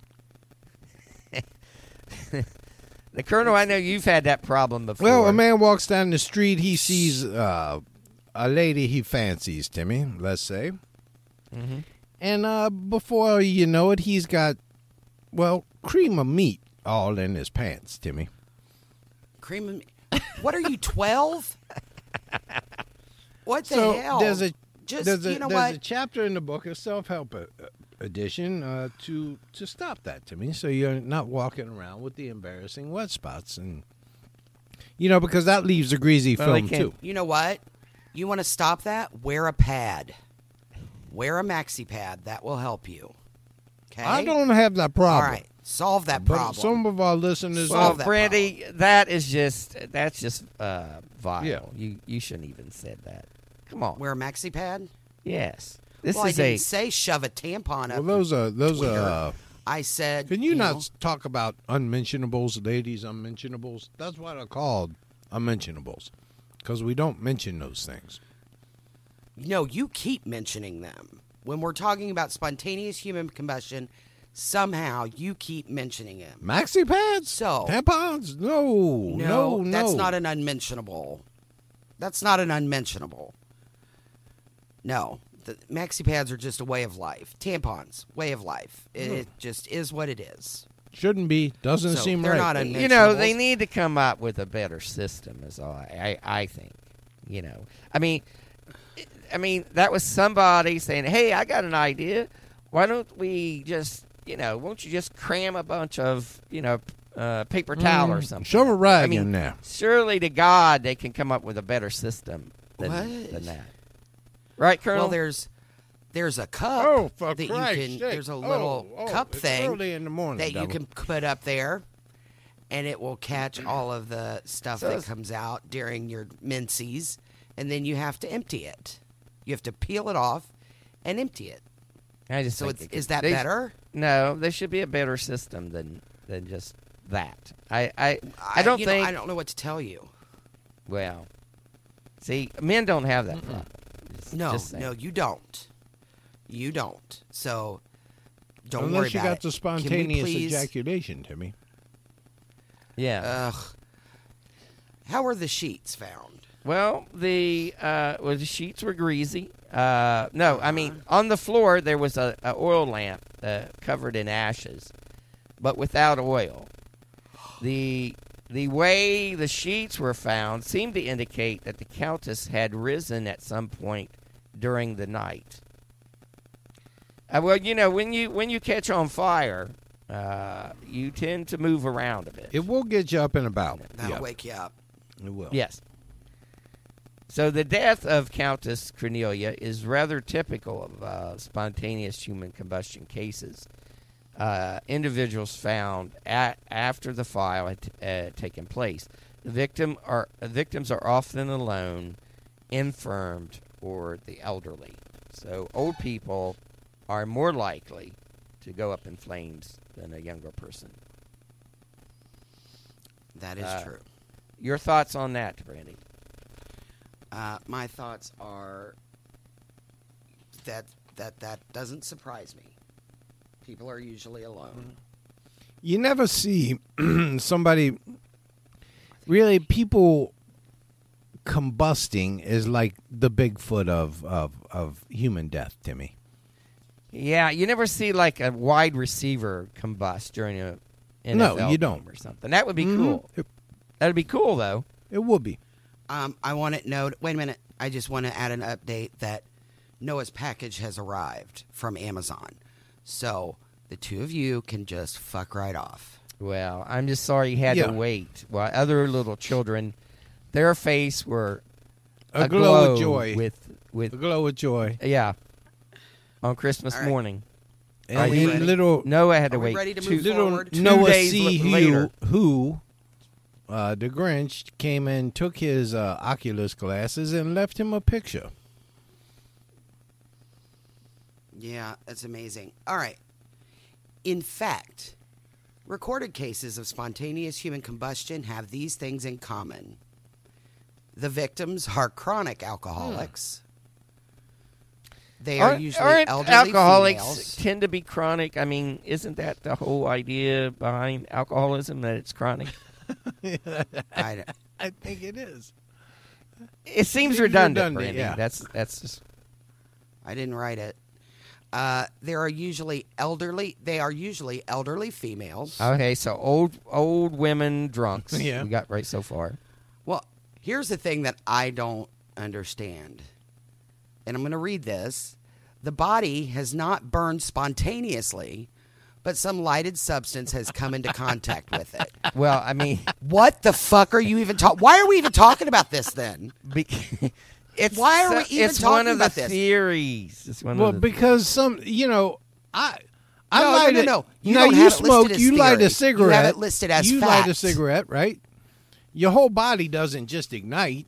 Speaker 3: The Colonel, I know you've had that problem before.
Speaker 5: Well, a man walks down the street. He sees a lady he fancies, Timmy, let's say.
Speaker 3: Mm-hmm.
Speaker 5: And before you know it, he's got, well, cream of meat all in his pants, Timmy.
Speaker 4: Cream of meat. What are you, 12? What the
Speaker 5: So
Speaker 4: hell?
Speaker 5: there's a
Speaker 4: Just, you know
Speaker 5: there's
Speaker 4: what?
Speaker 5: a chapter in the book, a self-help edition, to stop that, Timmy, so you're not walking around with the embarrassing wet spots, and because that leaves a greasy
Speaker 3: Well, they
Speaker 5: film
Speaker 3: can't-
Speaker 5: too.
Speaker 4: You know what? You want to stop that? Wear a pad. Wear a maxi pad. That will help you. Okay?
Speaker 5: I don't have that problem.
Speaker 4: All right. Solve that
Speaker 5: But
Speaker 4: problem.
Speaker 5: some of our listeners,
Speaker 4: Solve
Speaker 3: Well,
Speaker 4: that
Speaker 3: Brandy, that's just vile.
Speaker 5: Yeah.
Speaker 3: You shouldn't even said that. Come on.
Speaker 4: Wear a maxi pad?
Speaker 3: Yes. This
Speaker 4: Well, I
Speaker 3: is
Speaker 4: didn't say shove a tampon up.
Speaker 5: well, those are
Speaker 4: Twitter. I said.
Speaker 5: Can you
Speaker 4: know,
Speaker 5: not talk about unmentionables, ladies unmentionables? That's what are called unmentionables, because we don't mention those things.
Speaker 4: No, you keep mentioning them. When we're talking about spontaneous human combustion, somehow you keep mentioning them.
Speaker 5: Maxi pads?
Speaker 4: So-
Speaker 5: tampons? No,
Speaker 4: That's not an unmentionable. That's not an unmentionable. No. The maxi pads are just a way of life. Tampons, way of life. It just is what it is.
Speaker 5: Shouldn't be. Doesn't
Speaker 4: So
Speaker 5: seem
Speaker 4: they're
Speaker 5: right.
Speaker 4: not
Speaker 3: they
Speaker 4: unmentionables.
Speaker 3: need to come up with a better system. Is all I think. I mean, that was somebody saying, "Hey, I got an idea. Why don't we just, won't you just cram a bunch of, paper towel or something?"
Speaker 5: Shove a rag
Speaker 3: I mean,
Speaker 5: in there.
Speaker 3: surely to God they can come up with a better system than
Speaker 4: What?
Speaker 3: that. Right, Colonel?
Speaker 4: Well, there's a cup
Speaker 5: Oh, for
Speaker 4: that you
Speaker 5: Christ's
Speaker 4: can.
Speaker 5: sake.
Speaker 4: There's a little cup
Speaker 5: it's
Speaker 4: thing
Speaker 5: early in the morning,
Speaker 4: that you
Speaker 5: devil.
Speaker 4: can put up there, and it will catch all of the stuff
Speaker 3: So
Speaker 4: that
Speaker 3: it's-
Speaker 4: comes out during your menses, and then you have to empty it. You have to peel it off and empty it.
Speaker 3: I just
Speaker 4: So
Speaker 3: think
Speaker 4: is that better?
Speaker 3: No, there should be a better system than just that. I don't think.
Speaker 4: I don't know what to tell you.
Speaker 3: Well, see, men don't have that problem. Just saying.
Speaker 4: No, you don't. You don't. So don't
Speaker 5: Unless
Speaker 4: worry
Speaker 5: you
Speaker 4: about
Speaker 5: got
Speaker 4: it.
Speaker 5: the
Speaker 4: Can we
Speaker 5: spontaneous
Speaker 4: please-
Speaker 5: ejaculation, Timmy.
Speaker 3: Yeah.
Speaker 4: Ugh. How were the sheets found?
Speaker 3: Well, the sheets were greasy. No, I mean on the floor there was a oil lamp covered in ashes, but without oil. The way the sheets were found seemed to indicate that the Countess had risen at some point during the night. Well, when you catch on fire, you tend to move around a bit.
Speaker 5: It will get you up and about.
Speaker 4: That'll
Speaker 5: Yeah,
Speaker 4: wake you up.
Speaker 5: it will.
Speaker 3: Yes. So the death of Countess Cornelia is rather typical of spontaneous human combustion cases. Individuals found after the fire had taken place. The victims are often alone, infirmed, or the elderly. So old people are more likely to go up in flames than a younger person.
Speaker 4: That is true.
Speaker 3: Your thoughts on that, Brandy?
Speaker 4: My thoughts are that doesn't surprise me. People are usually alone.
Speaker 5: You never see somebody really. People combusting is like the Bigfoot of human death, Timmy.
Speaker 3: Yeah, you never see like a wide receiver combust during a NFL
Speaker 5: No, you
Speaker 3: game
Speaker 5: don't.
Speaker 3: or something. That would be cool. That'd be cool though.
Speaker 5: It would be.
Speaker 4: I want to note. Wait a minute. I just want to add an update that Noah's package has arrived from Amazon, so the two of you can just fuck right off.
Speaker 3: Well, I'm just sorry you had
Speaker 5: Yeah.
Speaker 3: to wait while other little children, their face were
Speaker 5: A glow of
Speaker 3: aglow
Speaker 5: joy.
Speaker 3: with
Speaker 5: A glow of joy.
Speaker 3: yeah, on Christmas
Speaker 4: All right.
Speaker 3: morning.
Speaker 5: And
Speaker 4: we
Speaker 5: he
Speaker 4: ready?
Speaker 5: little
Speaker 3: Noah had to
Speaker 4: Are we
Speaker 3: wait
Speaker 4: ready to
Speaker 3: two,
Speaker 4: move
Speaker 5: little
Speaker 4: forward?
Speaker 5: Noah
Speaker 3: days
Speaker 5: C.
Speaker 3: later.
Speaker 5: who the Grinch came and took his Oculus glasses and left him a picture.
Speaker 4: Yeah, that's amazing. All right. In fact, recorded cases of spontaneous human combustion have these things in common. The victims are chronic alcoholics. They are usually
Speaker 3: aren't
Speaker 4: elderly
Speaker 3: alcoholics
Speaker 4: females.
Speaker 3: tend to be chronic? I mean, isn't that the whole idea behind alcoholism, that it's chronic?
Speaker 4: I,
Speaker 5: I think it is.
Speaker 3: It seems
Speaker 5: Seems
Speaker 3: redundant,
Speaker 5: redundant,
Speaker 3: Brandy.
Speaker 5: yeah.
Speaker 3: That's just
Speaker 4: I didn't write it. They are usually elderly females.
Speaker 3: Okay, so old women drunks.
Speaker 5: Yeah.
Speaker 3: We got right so far.
Speaker 4: Well, here's the thing that I don't understand. And I'm going to read this. The body has not burned spontaneously, but some lighted substance has come into contact with it.
Speaker 3: Well, I mean,
Speaker 4: What the fuck are you even talking? Why are we even talking about this then?
Speaker 3: it's
Speaker 4: Why are we even
Speaker 3: it's
Speaker 4: talking
Speaker 3: one of
Speaker 4: about
Speaker 3: the
Speaker 4: this?
Speaker 3: theories. It's one
Speaker 5: Well,
Speaker 3: of the
Speaker 5: because some, I
Speaker 4: No,
Speaker 5: light
Speaker 4: no,
Speaker 5: it.
Speaker 4: no. You
Speaker 5: now
Speaker 4: don't
Speaker 5: you
Speaker 4: have it listed
Speaker 5: smoke,
Speaker 4: as
Speaker 5: you light
Speaker 4: theory.
Speaker 5: a cigarette.
Speaker 4: You have it listed as
Speaker 5: you light a
Speaker 4: fact.
Speaker 5: cigarette, right? Your whole body doesn't just ignite.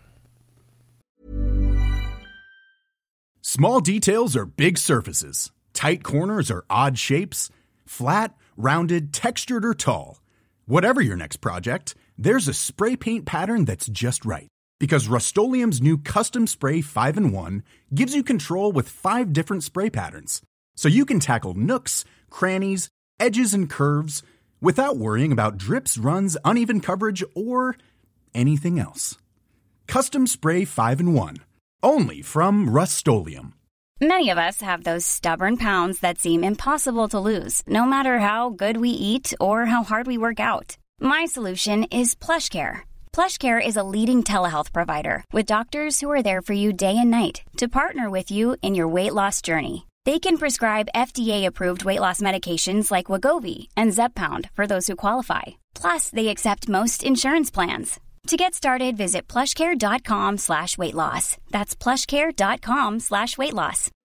Speaker 6: Small details are big surfaces. Tight corners are odd shapes. Flat, rounded, textured, or tall. Whatever your next project, there's a spray paint pattern that's just right. Because Rust-Oleum's new Custom Spray 5-in-1 gives you control with 5 different spray patterns. So you can tackle nooks, crannies, edges, and curves without worrying about drips, runs, uneven coverage, or anything else. Custom Spray 5-in-1. Only from Rust-Oleum.
Speaker 7: Many of us have those stubborn pounds that seem impossible to lose, no matter how good we eat or how hard we work out. My solution is PlushCare. PlushCare is a leading telehealth provider with doctors who are there for you day and night to partner with you in your weight loss journey. They can prescribe FDA-approved weight loss medications like Wegovy and Zepbound for those who qualify. Plus, they accept most insurance plans. To get started, visit plushcare.com/weightloss. That's plushcare.com/weightloss.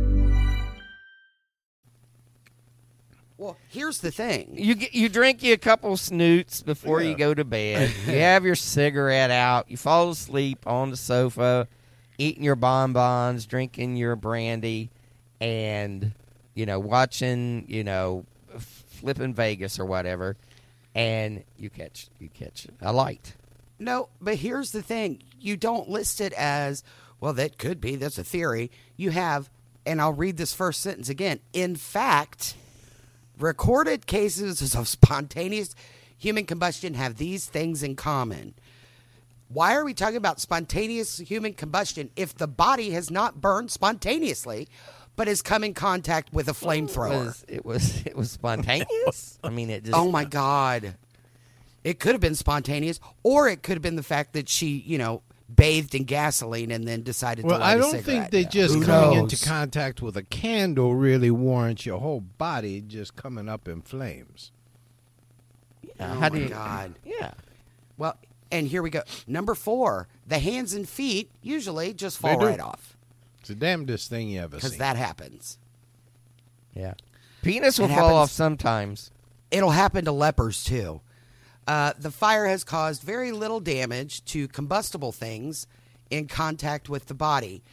Speaker 4: Well, here's the thing.
Speaker 3: you drink you a couple snoots before you go to bed. You have your cigarette out. You fall asleep on the sofa, eating your bonbons, drinking your brandy, and watching flipping Vegas or whatever, and you catch a light.
Speaker 4: No, but here's the thing. You don't list it as, well, that could be. That's a theory. You have, and I'll read this first sentence again. In fact, recorded cases of spontaneous human combustion have these things in common. Why are we talking about spontaneous human combustion if the body has not burned spontaneously, but has come in contact with a flamethrower?
Speaker 3: It was spontaneous. I mean, it just.
Speaker 4: Oh, my God. It could have been spontaneous, or it could have been the fact that she, bathed in gasoline and then decided to light
Speaker 5: I
Speaker 4: a
Speaker 5: don't
Speaker 4: cigarette.
Speaker 5: think that just
Speaker 4: Who
Speaker 5: coming
Speaker 4: knows?
Speaker 5: into contact with a candle really warrants your whole body just coming up in flames.
Speaker 4: Oh,
Speaker 3: How do
Speaker 4: my
Speaker 3: you-
Speaker 4: God.
Speaker 3: Yeah.
Speaker 4: Well, and here we go. Number 4, the hands and feet usually just fall
Speaker 5: They do.
Speaker 4: right off
Speaker 5: It's the damnedest thing you ever
Speaker 4: because
Speaker 5: seen.
Speaker 4: that happens.
Speaker 3: Yeah. Penis will
Speaker 4: It
Speaker 3: fall
Speaker 4: happens-
Speaker 3: off sometimes.
Speaker 4: It'll happen to lepers, too. The fire has caused very little damage to combustible things in contact with the body.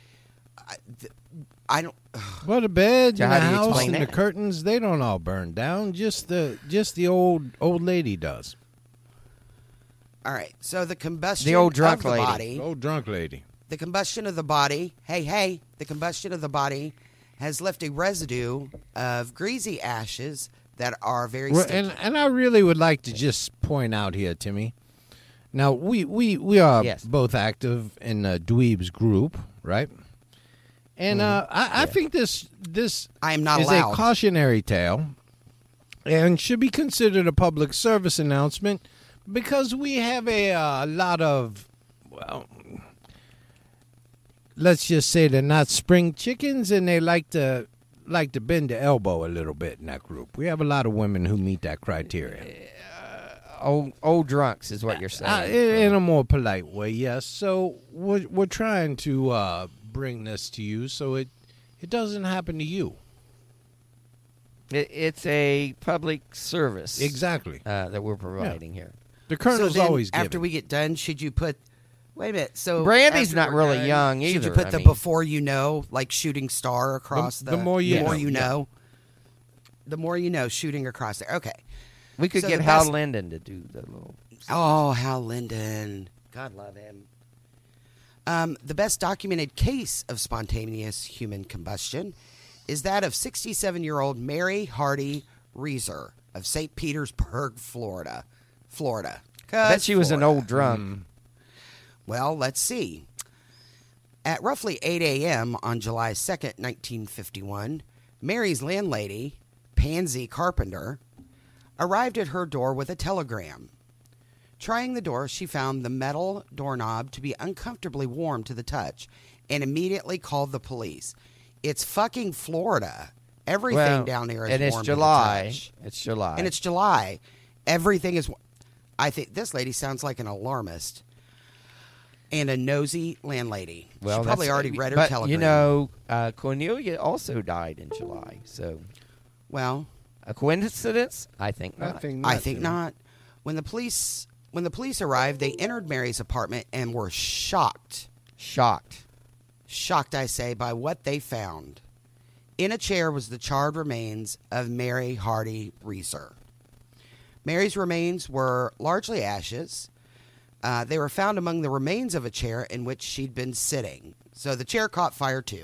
Speaker 4: I don't...
Speaker 5: Well, the bed,
Speaker 3: So
Speaker 5: and
Speaker 3: how
Speaker 5: the
Speaker 3: do you
Speaker 5: house,
Speaker 3: explain
Speaker 5: and the
Speaker 3: that?
Speaker 5: curtains, they don't all burn down. Just the old lady does.
Speaker 4: All right, so the combustion
Speaker 3: The old drunk
Speaker 4: of the
Speaker 3: lady.
Speaker 4: body...
Speaker 5: The old drunk lady.
Speaker 4: The combustion of the body, the combustion of the body has left a residue of greasy ashes that are very
Speaker 5: Well,
Speaker 4: sticky.
Speaker 5: and I really would like to just point out here, Timmy. Now, we are
Speaker 3: Yes.
Speaker 5: both active in the Dweebs group, right? And I think this
Speaker 4: I am not
Speaker 5: is
Speaker 4: allowed.
Speaker 5: a cautionary tale and should be considered a public service announcement because we have a lot of, well, let's just say they're not spring chickens and they like to bend the elbow a little bit in that group. We have a lot of women who meet that criteria.
Speaker 3: Old drunks is what you're saying.
Speaker 5: In a more polite way, yes. So we're trying to bring this to you so it doesn't happen to you.
Speaker 3: It's a public service.
Speaker 5: Exactly.
Speaker 3: That we're providing here.
Speaker 5: The
Speaker 4: So
Speaker 5: colonel's
Speaker 4: then,
Speaker 5: always given.
Speaker 4: after we get done, should you put... Wait a minute. So
Speaker 3: Brandy's
Speaker 4: after
Speaker 3: not
Speaker 4: we're
Speaker 3: really
Speaker 4: done,
Speaker 3: young
Speaker 4: Should you
Speaker 3: either,
Speaker 4: put
Speaker 3: I
Speaker 4: the
Speaker 3: mean.
Speaker 4: before you know, like shooting star across
Speaker 5: The more you know, yeah.
Speaker 4: know. The more you know, shooting across there. Okay.
Speaker 3: We could
Speaker 4: So
Speaker 3: get
Speaker 4: the
Speaker 3: Hal
Speaker 4: best-
Speaker 3: Linden to do the little.
Speaker 4: Oh, Hal Linden. God love him. The best documented case of spontaneous human combustion is that of 67-year-old Mary Hardy Reeser of St. Petersburg, Florida.
Speaker 3: I bet she was an old drunk.
Speaker 5: Mm.
Speaker 4: Well, let's see. At roughly 8 a.m. on July 2nd, 1951, Mary's landlady, Pansy Carpenter, arrived at her door with a telegram. Trying the door, she found the metal doorknob to be uncomfortably warm to the touch and immediately called the police. It's fucking Florida. Everything down there is warm
Speaker 3: it's
Speaker 4: to
Speaker 3: July.
Speaker 4: the touch.
Speaker 3: It's July.
Speaker 4: And it's July. Everything is... I think this lady sounds like an alarmist and a nosy landlady.
Speaker 3: Well,
Speaker 4: she probably already read her
Speaker 3: but,
Speaker 4: telegram.
Speaker 3: You know, Cornelia also died in July. So,
Speaker 4: Well,
Speaker 3: a coincidence? I think not.
Speaker 4: I think not. When the police arrived, they entered Mary's apartment and were shocked.
Speaker 3: Shocked.
Speaker 4: Shocked, I say, by what they found. In a chair was the charred remains of Mary Hardy Reeser. Mary's remains were largely ashes. They were found among the remains of a chair in which she'd been sitting. So the chair caught fire, too.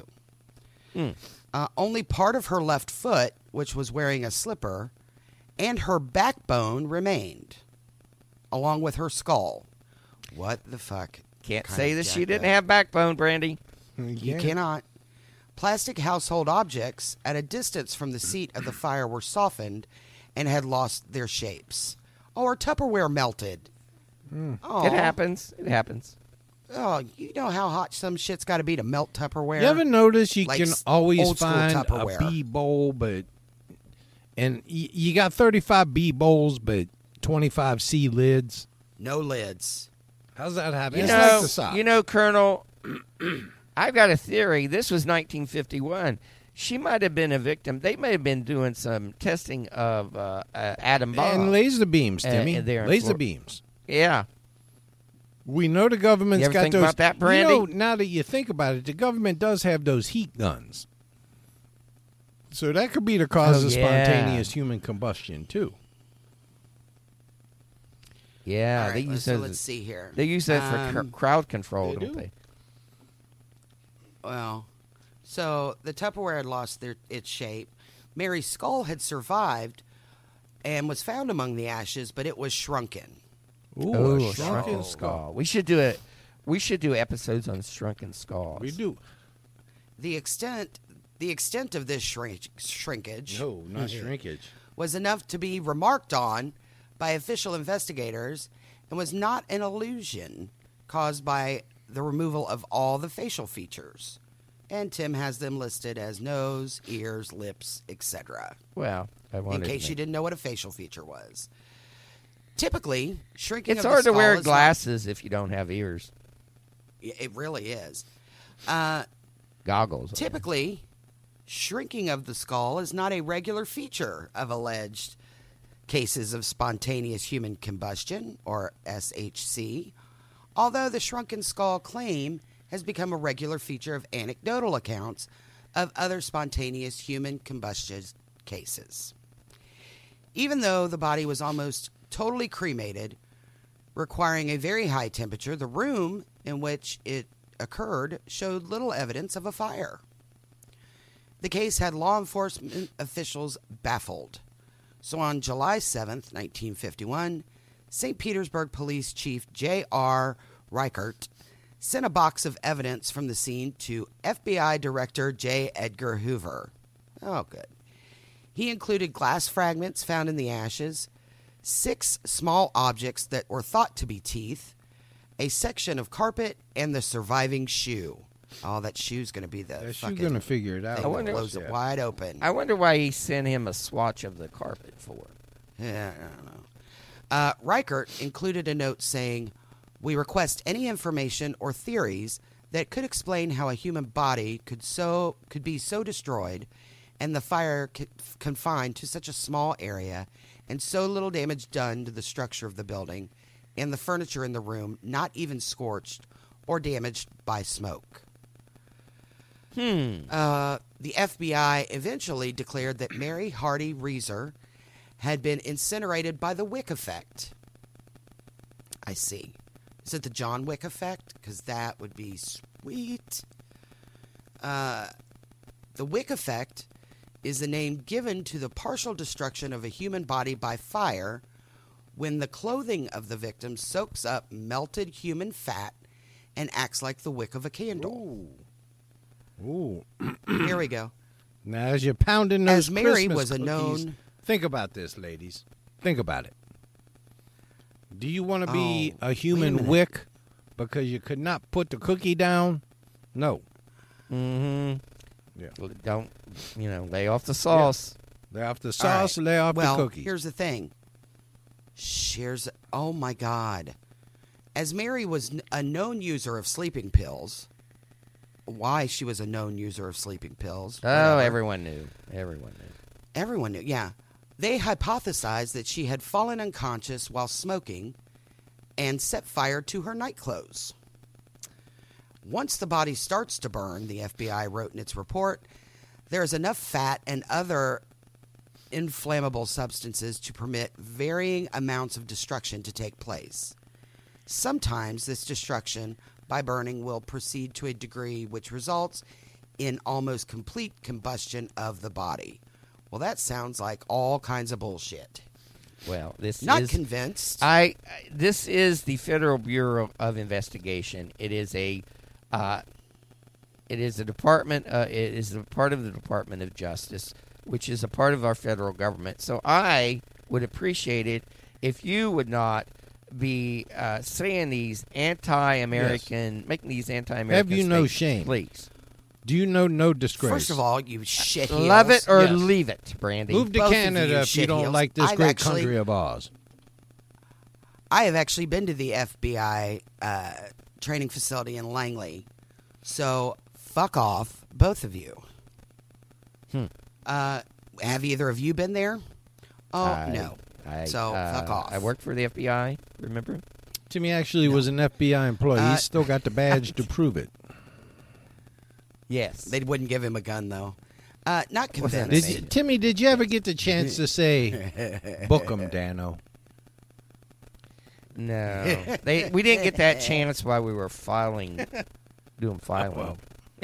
Speaker 4: Only part of her left foot, which was wearing a slipper, and her backbone remained, along with her skull. What the fuck?
Speaker 3: Can't
Speaker 4: kind
Speaker 3: say
Speaker 4: of
Speaker 3: that she
Speaker 4: jacked
Speaker 3: didn't
Speaker 4: up?
Speaker 3: have backbone, Brandy.
Speaker 4: You cannot. Plastic household objects at a distance from the seat of the fire were softened and had lost their shapes. Oh, her Tupperware melted. Oh,
Speaker 3: It happens. It happens.
Speaker 4: Oh, you know how hot some shit's got to be to melt Tupperware?
Speaker 5: You ever notice you
Speaker 4: Like
Speaker 5: can always
Speaker 4: old school
Speaker 5: find a
Speaker 4: Tupperware.
Speaker 5: B bowl, and you got 35 B bowls, but 25 C lids?
Speaker 4: No lids.
Speaker 5: How's that happen?
Speaker 3: You
Speaker 5: It's
Speaker 3: know,
Speaker 5: like the socks.
Speaker 3: Colonel, I've got a theory. This was 1951. She might have been a victim. They may have been doing some testing of atom bomb.
Speaker 5: And laser beams, Timmy.
Speaker 3: there in
Speaker 5: Laser
Speaker 3: Florida.
Speaker 5: beams.
Speaker 3: Yeah.
Speaker 5: We know the government's
Speaker 3: You ever
Speaker 5: got
Speaker 3: think
Speaker 5: those.
Speaker 3: about that, Brandy?
Speaker 5: You know, now that you think about it, the government does have those heat guns. So that could be the cause
Speaker 3: Oh,
Speaker 5: of
Speaker 3: yeah.
Speaker 5: spontaneous human combustion, too.
Speaker 3: Yeah.
Speaker 4: All
Speaker 3: They
Speaker 4: right,
Speaker 3: use
Speaker 4: so
Speaker 3: those.
Speaker 4: let's see here.
Speaker 3: They use that for crowd control,
Speaker 5: they
Speaker 3: don't
Speaker 5: do.
Speaker 3: they?
Speaker 4: Well, so the Tupperware had lost its shape. Mary's skull had survived and was found among the ashes, but it was shrunken.
Speaker 5: Ooh,
Speaker 3: a
Speaker 5: a shrunken skull.
Speaker 3: We should do it. We should do episodes on shrunken skulls.
Speaker 5: We do.
Speaker 4: The extent of this shrinkage
Speaker 5: No, not shrinkage.
Speaker 4: was enough to be remarked on by official investigators and was not an illusion caused by the removal of all the facial features. And Tim has them listed as nose, ears, lips, etc.
Speaker 3: Well, I
Speaker 4: In
Speaker 3: wanted
Speaker 4: case
Speaker 3: to
Speaker 4: you didn't know what a facial feature was. Typically, shrinking
Speaker 3: It's
Speaker 4: of
Speaker 3: hard
Speaker 4: the
Speaker 3: to wear
Speaker 4: skull is
Speaker 3: glasses if you don't have ears.
Speaker 4: it really is.
Speaker 3: Goggles.
Speaker 4: Typically, shrinking of the skull is not a regular feature of alleged cases of spontaneous human combustion, or SHC, although the shrunken skull claim has become a regular feature of anecdotal accounts of other spontaneous human combustion cases. Even though the body was almost totally cremated, requiring a very high temperature, the room in which it occurred showed little evidence of a fire. The case had law enforcement officials baffled. So on July 7th, 1951, St. Petersburg Police Chief J.R. Reichert sent a box of evidence from the scene to FBI Director J. Edgar Hoover. Oh, good. He included glass fragments found in the ashes, 6 small objects that were thought to be teeth, a section of carpet, and the surviving shoe. Oh, that shoe's going to be the
Speaker 5: That
Speaker 4: fucking
Speaker 5: shoe gonna figure it out.
Speaker 4: thing
Speaker 3: I
Speaker 4: that
Speaker 3: wonder-
Speaker 4: blows it wide open.
Speaker 3: I wonder why he sent him a swatch of the carpet for.
Speaker 4: Yeah, I don't know. Reichert included a note saying, "We request any information or theories that could explain how a human body could be so destroyed and the fire confined to such a small area and so little damage done to the structure of the building and the furniture in the room not even scorched or damaged by smoke." The FBI eventually declared that Mary Hardy Reeser had been incinerated by the Wick effect. I see. Is it the John Wick effect? Because that would be sweet. The Wick effect is the name given to the partial destruction of a human body by fire when the clothing of the victim soaks up melted human fat and acts like the wick of a candle.
Speaker 5: Ooh.
Speaker 4: Here we go.
Speaker 5: Now, as you're pounding those
Speaker 4: As Mary
Speaker 5: Christmas
Speaker 4: was a
Speaker 5: cookies,
Speaker 4: known...
Speaker 5: think about this, ladies. Think about it. Do you want to be
Speaker 4: Oh,
Speaker 5: a
Speaker 4: wait a
Speaker 5: human
Speaker 4: minute.
Speaker 5: wick because you could not put the cookie down? No.
Speaker 3: Mm-hmm.
Speaker 5: Yeah.
Speaker 3: Don't, lay off the sauce.
Speaker 5: Lay off the sauce,
Speaker 4: right.
Speaker 5: lay off
Speaker 4: Well,
Speaker 5: the cookies.
Speaker 4: here's the thing. Oh, my God. As Mary was a known user of sleeping pills, why she was a known user of sleeping pills.
Speaker 3: Oh,
Speaker 4: whatever.
Speaker 3: everyone knew.
Speaker 4: Everyone knew, yeah. They hypothesized that she had fallen unconscious while smoking and set fire to her nightclothes. Once the body starts to burn, the FBI wrote in its report, there is enough fat and other inflammable substances to permit varying amounts of destruction to take place. Sometimes this destruction by burning will proceed to a degree which results in almost complete combustion of the body. Well, that sounds like all kinds of bullshit.
Speaker 3: Well, this
Speaker 4: Not
Speaker 3: is
Speaker 4: convinced.
Speaker 3: This is the Federal Bureau of Investigation. It is a department. It is a part of the Department of Justice, which is a part of our federal government. So I would appreciate it if you would not be saying these anti-American, making these anti-American.
Speaker 5: Have you no
Speaker 3: statements,
Speaker 5: shame?
Speaker 3: please?
Speaker 5: Do you know no disgrace?
Speaker 4: First of all, you shit heels.
Speaker 3: Love it or
Speaker 5: Yes.
Speaker 3: leave it, Brandy.
Speaker 5: Move to
Speaker 4: both of
Speaker 5: Canada
Speaker 4: you
Speaker 5: if you don't
Speaker 4: shitheels.
Speaker 5: like this
Speaker 4: I've
Speaker 5: great
Speaker 4: actually-
Speaker 5: country of ours.
Speaker 4: I have actually been to the FBI training facility in Langley. So, fuck off, both of you. Have either of you been there? Oh, no. So, fuck off.
Speaker 3: I worked for the FBI, remember?
Speaker 5: Timmy actually was an FBI employee. He's still got the badge to prove it.
Speaker 3: Yes.
Speaker 4: They wouldn't give him a gun, though. Not
Speaker 3: that
Speaker 4: convinced.
Speaker 5: Timmy, did you ever get the chance to say, book 'em, Dano?
Speaker 3: No. We didn't get that chance while we were doing filing.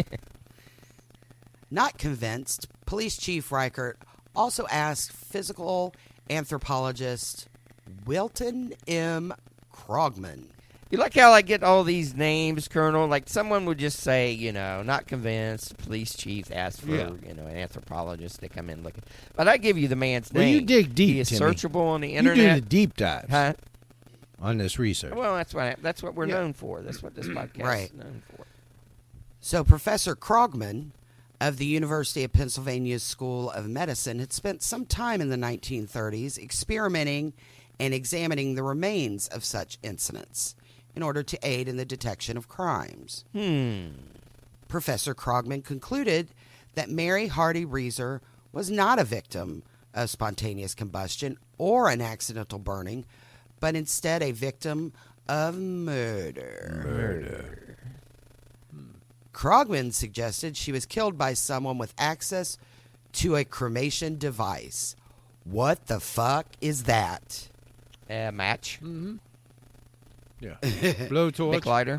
Speaker 4: Not convinced, Police Chief Reichert also asked physical anthropologist Wilton M. Krogman.
Speaker 3: You like how I get all these names, Colonel? Like someone would just say, not convinced. Police chief asked for, an anthropologist to come in and look at. But I give you the man's
Speaker 5: Well,
Speaker 3: name.
Speaker 5: you dig deep,
Speaker 3: He is
Speaker 5: Timmy.
Speaker 3: searchable on the
Speaker 5: You
Speaker 3: internet.
Speaker 5: do the deep dives
Speaker 3: Huh?
Speaker 5: on this research.
Speaker 3: Well, that's what we're known for. That's what this podcast
Speaker 4: Right.
Speaker 3: is known for.
Speaker 4: So Professor Krogman of the University of Pennsylvania's School of Medicine had spent some time in the 1930s experimenting and examining the remains of such incidents in order to aid in the detection of crimes. Professor Krogman concluded that Mary Hardy Reeser was not a victim of spontaneous combustion or an accidental burning, but instead a victim of murder. Krogman suggested she was killed by someone with access to a cremation device. What the fuck is that?
Speaker 3: Match.
Speaker 5: Yeah. Blowtorch.
Speaker 3: Nick Lighter.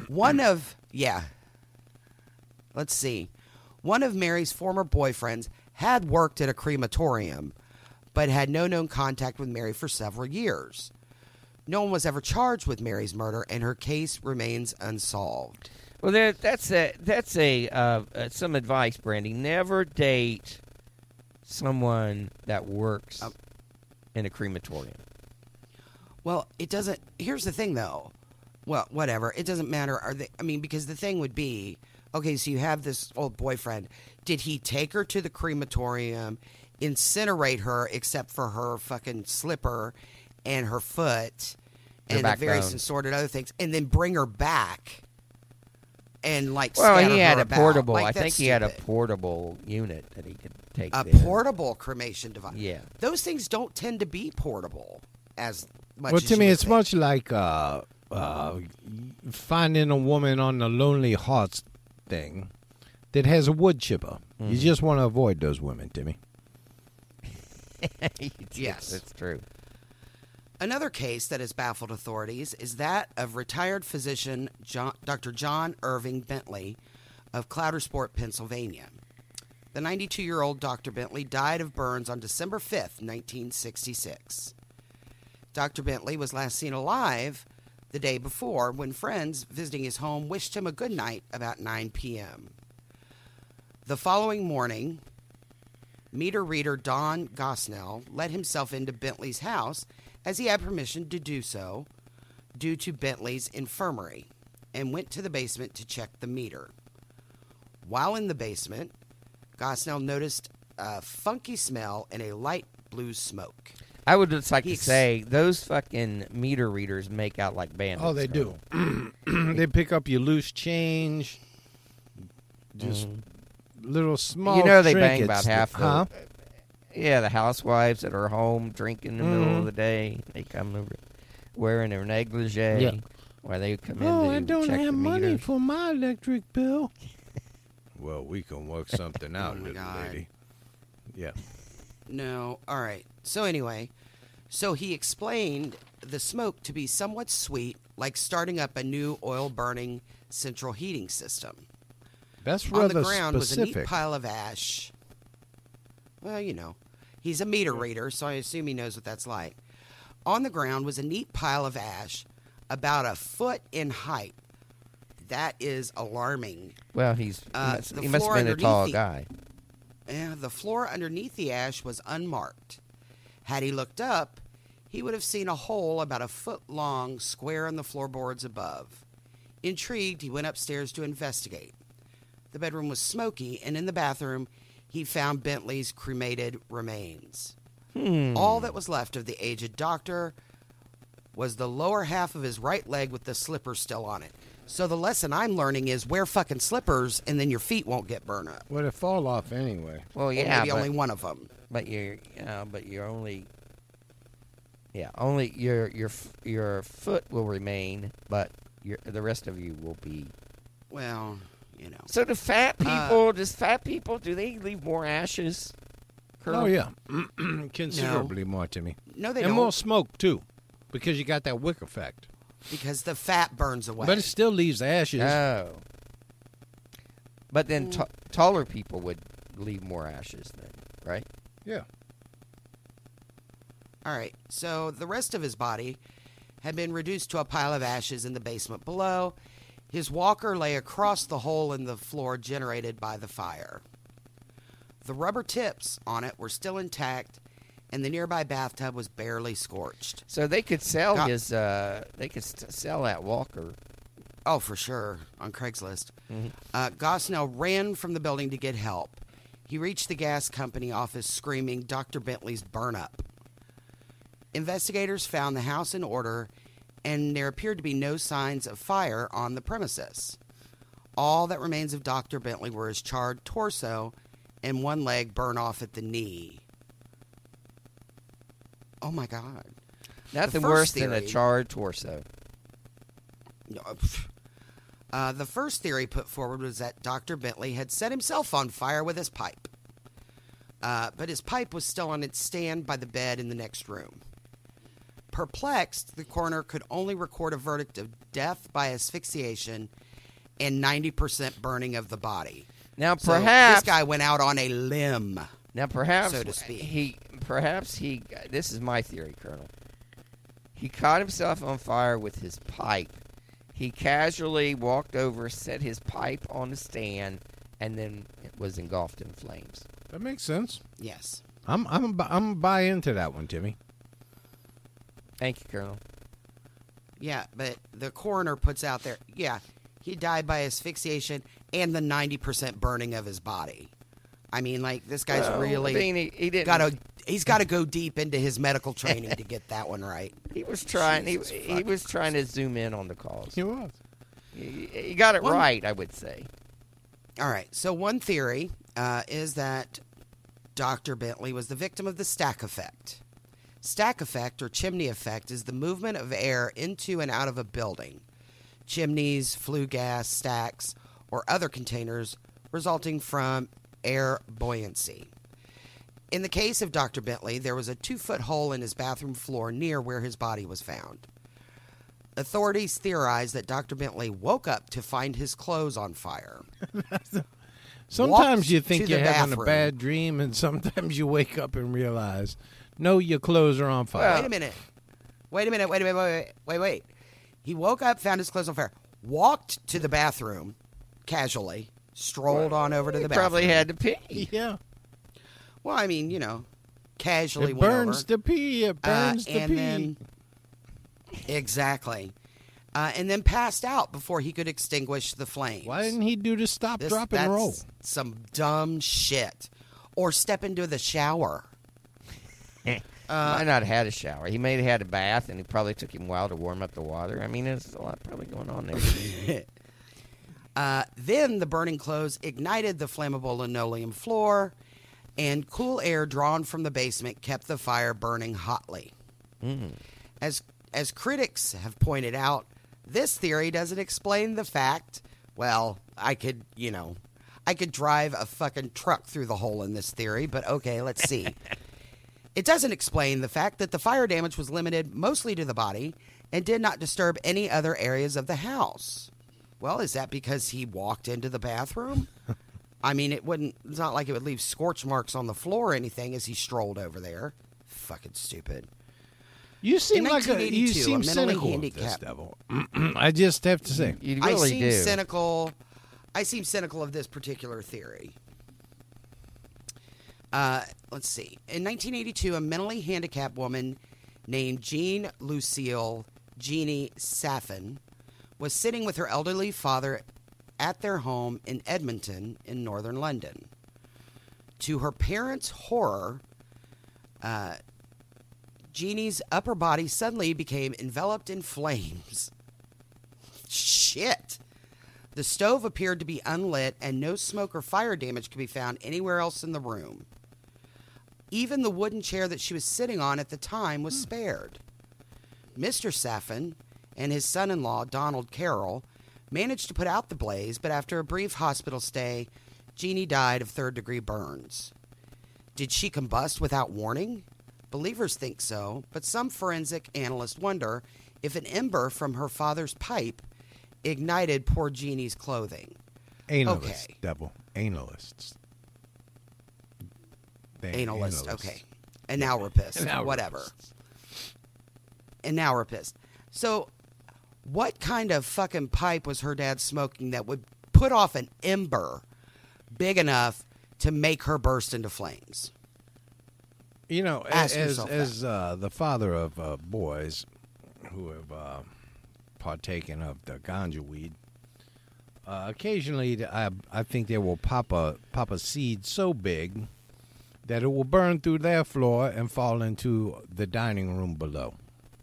Speaker 4: Let's see. One of Mary's former boyfriends had worked at a crematorium, but had no known contact with Mary for several years. No one was ever charged with Mary's murder, and her case remains unsolved.
Speaker 3: Well, that's some advice, Brandy. Never date someone that works in a crematorium.
Speaker 4: Well, it doesn't. Here's the thing, though. Well, whatever. It doesn't matter. Because the thing would be, okay, so you have this old boyfriend. Did he take her to the crematorium, incinerate her, except for her fucking slipper and her foot, and the various
Speaker 3: backbone.
Speaker 4: assorted other things, and then bring her back and
Speaker 3: Well,
Speaker 4: scatter
Speaker 3: he had
Speaker 4: her
Speaker 3: a
Speaker 4: about?
Speaker 3: portable.
Speaker 4: Like,
Speaker 3: I
Speaker 4: that's
Speaker 3: think he had a
Speaker 4: stupid.
Speaker 3: portable unit that he could take.
Speaker 4: A
Speaker 3: there.
Speaker 4: portable cremation device.
Speaker 3: Yeah.
Speaker 4: Those things don't tend to be portable as much.
Speaker 5: Well,
Speaker 4: as
Speaker 5: to
Speaker 4: you
Speaker 5: me,
Speaker 4: would
Speaker 5: it's
Speaker 4: think.
Speaker 5: much like finding a woman on the Lonely Hearts thing that has a wood chipper. You just want to avoid those women, Timmy.
Speaker 4: Yes.
Speaker 3: That's true.
Speaker 4: Another case that has baffled authorities is that of retired physician Dr. John Irving Bentley of Cloudersport, Pennsylvania. The 92-year-old Dr. Bentley died of burns on December 5th, 1966. Dr. Bentley was last seen alive the day before when friends visiting his home wished him a good night about 9 p.m. The following morning, meter reader Don Gosnell let himself into Bentley's house as he had permission to do so due to Bentley's infirmary, and went to the basement to check the meter. While in the basement, Gosnell noticed a funky smell and a light blue smoke.
Speaker 3: I would just like to say, those fucking meter readers make out like bandits.
Speaker 5: Oh, they do. They pick up your loose change. Just little small
Speaker 3: You know they
Speaker 5: trinkets.
Speaker 3: bang about half the...
Speaker 5: Huh?
Speaker 3: Yeah, the housewives that are home drinking in the middle of the day. They come over wearing their negligee.
Speaker 5: Yeah.
Speaker 3: While they come in
Speaker 5: Oh,
Speaker 3: to
Speaker 5: I don't
Speaker 3: check
Speaker 5: have
Speaker 3: the
Speaker 5: money
Speaker 3: meter.
Speaker 5: for my electric bill. Well, we can work something out,
Speaker 4: Oh, my
Speaker 5: little
Speaker 4: God.
Speaker 5: lady. Yeah.
Speaker 4: No, all right. So anyway, he explained the smoke to be somewhat sweet, like starting up a new oil-burning central heating system.
Speaker 5: That's
Speaker 4: On
Speaker 5: rather
Speaker 4: the ground was a neat
Speaker 5: specific.
Speaker 4: pile of ash. Well, you know, he's a meter reader, so I assume he knows what that's like. On the ground was a neat pile of ash about a foot in height. That is alarming.
Speaker 3: Well,
Speaker 4: the
Speaker 3: he must have
Speaker 4: floor
Speaker 3: been a
Speaker 4: underneath
Speaker 3: tall
Speaker 4: the-
Speaker 3: guy.
Speaker 4: The floor underneath the ash was unmarked. Had he looked up, he would have seen a hole about a foot long square in the floorboards above. Intrigued, he went upstairs to investigate. The bedroom was smoky, and in the bathroom, he found Bentley's cremated remains. All that was left of the aged doctor was the lower half of his right leg with the slipper still on it. So the lesson I'm learning is wear fucking slippers, and then your feet won't get burned up.
Speaker 5: Well, they fall off anyway.
Speaker 3: Well,
Speaker 4: Or
Speaker 3: yeah,
Speaker 4: maybe
Speaker 3: but,
Speaker 4: only one of them.
Speaker 3: but you're only... Yeah, only your foot will remain, but the rest of you will be...
Speaker 4: Well, you know.
Speaker 3: So do fat people, do they leave more ashes? Colonel?
Speaker 5: Oh, yeah. Considerably more, Timmy.
Speaker 4: No, they
Speaker 5: and
Speaker 4: don't.
Speaker 5: more smoke, too, because you got that wick effect.
Speaker 4: Because the fat burns away.
Speaker 5: But it still leaves ashes.
Speaker 3: Oh. But then taller people would leave more ashes then, right?
Speaker 5: Yeah.
Speaker 4: All right. So the rest of his body had been reduced to a pile of ashes in the basement below. His walker lay across the hole in the floor generated by the fire. The rubber tips on it were still intact, and the nearby bathtub was barely scorched.
Speaker 3: So they could sell
Speaker 4: God.
Speaker 3: his. They could sell that walker.
Speaker 4: Oh, for sure, on Craigslist. Gosnell ran from the building to get help. He reached the gas company office screaming, "Dr. Bentley's burn up." Investigators found the house in order, and there appeared to be no signs of fire on the premises. All that remains of Dr. Bentley were his charred torso and one leg burned off at the knee. Oh, my God.
Speaker 3: Nothing
Speaker 4: The
Speaker 3: worse
Speaker 4: first
Speaker 3: than a
Speaker 4: theory-
Speaker 3: charred torso.
Speaker 4: The first theory put forward was that Dr. Bentley had set himself on fire with his pipe. But his pipe was still on its stand by the bed in the next room. Perplexed, the coroner could only record a verdict of death by asphyxiation and 90% burning of the body.
Speaker 3: Now
Speaker 4: So
Speaker 3: perhaps
Speaker 4: this guy went out on a limb. so to speak.
Speaker 3: This is my theory, Colonel. He caught himself on fire with his pipe. He casually walked over, set his pipe on the stand, and then it was engulfed in flames.
Speaker 5: That makes sense.
Speaker 4: Yes.
Speaker 5: I'm buy into that one, Timmy.
Speaker 3: Thank you, Colonel.
Speaker 4: Yeah, but the coroner puts out there, he died by asphyxiation and the 90% burning of his body. I mean, like, this guy's really
Speaker 3: he didn't.
Speaker 4: he's got to go deep into his medical training to get that one right.
Speaker 3: He was trying.
Speaker 4: Jesus
Speaker 3: He
Speaker 4: fucking
Speaker 3: was trying to zoom in on the cause.
Speaker 5: He was.
Speaker 3: He got it right, I would say.
Speaker 4: All right, so one theory is that Dr. Bentley was the victim of the stack effect. Stack effect, or chimney effect, is the movement of air into and out of a building. Chimneys, flue gas, stacks, or other containers resulting from air buoyancy. In the case of Dr. Bentley, there was a 2-foot hole in his bathroom floor near where his body was found. Authorities theorize that Dr. Bentley woke up to find his clothes on fire.
Speaker 5: Sometimes
Speaker 4: Walked
Speaker 5: you think
Speaker 4: to
Speaker 5: you're
Speaker 4: the
Speaker 5: having a
Speaker 4: bathroom.
Speaker 5: bad dream, and sometimes you wake up and realize, no, your clothes are on fire.
Speaker 4: Wait a minute. He woke up, found his clothes on fire, walked to the bathroom casually, strolled on over to the bathroom.
Speaker 3: Probably had to pee.
Speaker 5: Yeah.
Speaker 4: Well, I mean, casually
Speaker 5: It
Speaker 4: went
Speaker 5: burns
Speaker 4: over.
Speaker 5: the pee. It burns the
Speaker 4: and
Speaker 5: pee.
Speaker 4: then exactly, and then passed out before he could extinguish the flames.
Speaker 5: Why didn't he do the stop, drop, and roll?
Speaker 4: That's some dumb shit. Or step into the shower.
Speaker 3: Might not have had a shower. He may have had a bath, and it probably took him a while to warm up the water. I mean, there's a lot probably going on there.
Speaker 4: Then the burning clothes ignited the flammable linoleum floor, and cool air drawn from the basement kept the fire burning hotly. As critics have pointed out, this theory doesn't explain the fact, well, I could drive a fucking truck through the hole in this theory, but okay, let's see. It doesn't explain the fact that the fire damage was limited mostly to the body and did not disturb any other areas of the house. Well, is that because he walked into the bathroom? I mean, it's not like it would leave scorch marks on the floor or anything as he strolled over there. Fucking stupid.
Speaker 5: You seem
Speaker 4: In
Speaker 5: like you
Speaker 4: 1982,
Speaker 5: seem
Speaker 4: a mentally
Speaker 5: cynical of this
Speaker 4: handicapped-
Speaker 5: devil. I just have to say.
Speaker 3: You really
Speaker 4: I
Speaker 3: do.
Speaker 4: seem cynical of this particular theory. Let's see. In 1982, a mentally handicapped woman named Jean Lucille Jeannie Saffin was sitting with her elderly father at their home in Edmonton in northern London. To her parents' horror, Jeannie's upper body suddenly became enveloped in flames. Shit. The stove appeared to be unlit, and no smoke or fire damage could be found anywhere else in the room. Even the wooden chair that she was sitting on at the time was spared. Mr. Saffin and his son-in-law, Donald Carroll, managed to put out the blaze, but after a brief hospital stay, Jeannie died of third-degree burns. Did she combust without warning? Believers think so, but some forensic analysts wonder if an ember from her father's pipe ignited poor Jeannie's clothing.
Speaker 5: Analysts,
Speaker 4: Okay.
Speaker 5: devil. Analysts.
Speaker 4: Analyst, okay. And now we're pissed.
Speaker 5: And now we're
Speaker 4: Whatever.
Speaker 5: pissed.
Speaker 4: And now we're pissed. So, what kind of fucking pipe was her dad smoking that would put off an ember big enough to make her burst into flames?
Speaker 5: You know,
Speaker 4: Ask
Speaker 5: as
Speaker 4: yourself
Speaker 5: the father of boys who have partaken of the ganja weed, occasionally I think they will pop a seed so big that it will burn through their floor and fall into the dining room below.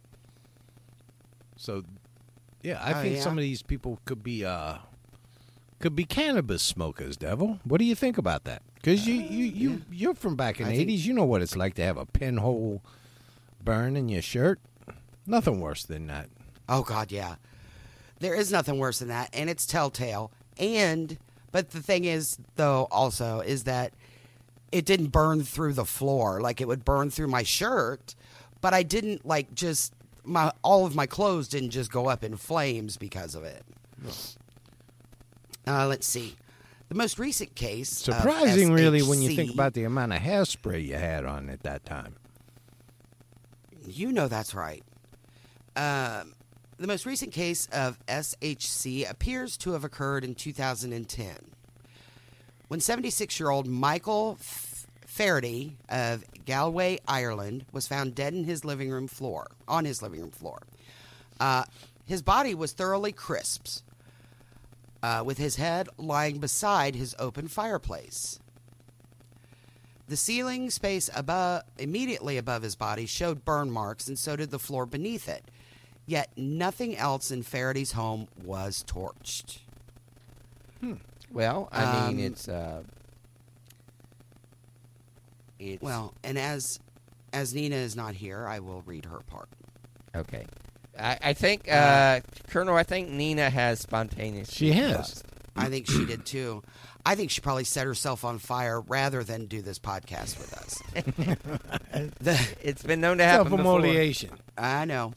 Speaker 5: So, yeah, I think some of these people could be cannabis smokers, devil. What do you think about that? Because you're from back in the 80s. You know what it's like to have a pinhole burn in your shirt. Nothing worse than that.
Speaker 4: Oh, God, yeah. There is nothing worse than that, and it's telltale. But the thing is, though, also, is that it didn't burn through the floor. Like, it would burn through my shirt, but I didn't, all of my clothes didn't just go up in flames because of it. Let's see. The most recent case.
Speaker 5: Surprising,
Speaker 4: of
Speaker 5: really, when you
Speaker 4: SHC,
Speaker 5: think about the amount of hairspray you had on at that time.
Speaker 4: You know that's right. The most recent case of SHC appears to have occurred in 2010, when 76-year-old Michael Faraday of Galway, Ireland, was found dead on his living room floor. His body was thoroughly crisp, with his head lying beside his open fireplace. The ceiling space immediately above his body showed burn marks, and so did the floor beneath it. Yet nothing else in Faraday's home was torched.
Speaker 3: Well, I mean, it's
Speaker 4: Well, and as Nina is not here, I will read her part.
Speaker 3: okay. I think, Colonel, I think Nina has spontaneous.
Speaker 5: She has.
Speaker 3: combust.
Speaker 4: I think she did too. I think she probably set herself on fire rather than do this podcast with us.
Speaker 3: It's been known to happen before.
Speaker 5: Self-immolation.
Speaker 4: I know.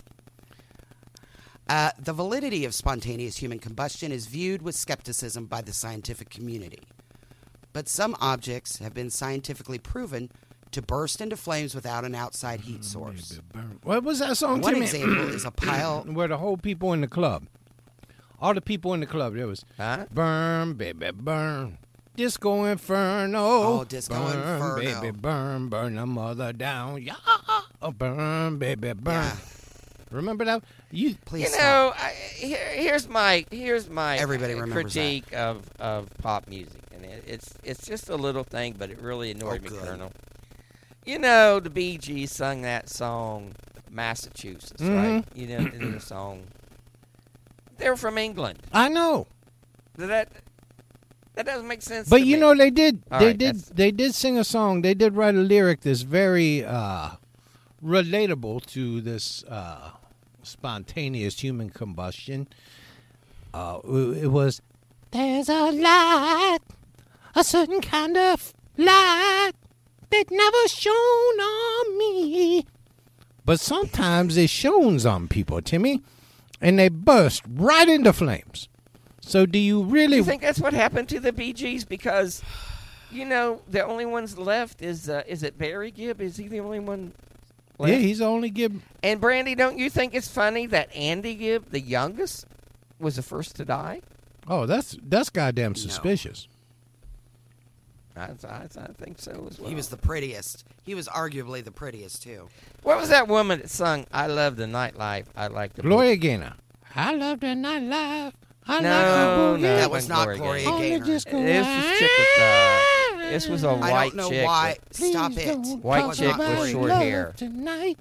Speaker 4: The validity of spontaneous human combustion is viewed with skepticism by the scientific community. But some objects have been scientifically proven to burst into flames without an outside heat source.
Speaker 5: What was that song?
Speaker 4: One
Speaker 5: Timmy?
Speaker 4: example is a pile.
Speaker 5: Where the whole people in the club, all the people in the club, there was
Speaker 3: Huh?
Speaker 5: burn, baby, burn. Disco Inferno.
Speaker 4: Oh, Disco
Speaker 5: burn,
Speaker 4: Inferno.
Speaker 5: Baby, burn, burn the mother down. Yeah. Oh, burn, baby, burn.
Speaker 4: Yeah.
Speaker 5: Remember that? You
Speaker 4: Please
Speaker 3: You
Speaker 4: stop.
Speaker 3: know, here's my
Speaker 4: Everybody remembers
Speaker 3: critique of pop music, and it's just a little thing, but it really annoyed me,
Speaker 4: good.
Speaker 3: Colonel. You know, the Bee Gees sung that song, Massachusetts, right? You know, in the song. They're from England.
Speaker 5: I know.
Speaker 3: That doesn't make sense.
Speaker 5: But
Speaker 3: to
Speaker 5: you
Speaker 3: me.
Speaker 5: know they did.
Speaker 3: All
Speaker 5: They
Speaker 3: right,
Speaker 5: did.
Speaker 3: that's-
Speaker 5: They did sing a song. They did write a lyric that's very relatable to this spontaneous human combustion. It was. There's a light, a certain kind of light that never shone on me. But sometimes it shines on people, Timmy, and they burst right into flames. So do you really
Speaker 3: You think that's what happened to the Bee Gees? Because, you know, the only ones left is it Barry Gibb? Is he the only one left?
Speaker 5: Yeah, he's only give.
Speaker 3: And Brandy, don't you think it's funny that Andy Gibb, the youngest, was the first to die?
Speaker 5: Oh, that's goddamn suspicious.
Speaker 3: I think so as well.
Speaker 4: He was the prettiest. He was arguably the prettiest, too.
Speaker 3: What was that woman that sung "I Love the Nightlife"? I like the
Speaker 5: Gloria Gaynor. I love the nightlife. I
Speaker 3: No,
Speaker 5: like the boogie.
Speaker 3: no,
Speaker 4: That was not Gloria
Speaker 5: On the
Speaker 4: Gaynor.
Speaker 5: disco
Speaker 3: This was chick with this was a
Speaker 4: I
Speaker 3: white
Speaker 4: don't know
Speaker 3: chick.
Speaker 4: why.
Speaker 5: Please
Speaker 4: Stop it.
Speaker 5: don't
Speaker 3: White
Speaker 5: talk
Speaker 4: was
Speaker 3: chick
Speaker 4: not
Speaker 3: with
Speaker 5: about
Speaker 4: Gloria
Speaker 3: short
Speaker 5: love
Speaker 3: hair.
Speaker 5: Tonight.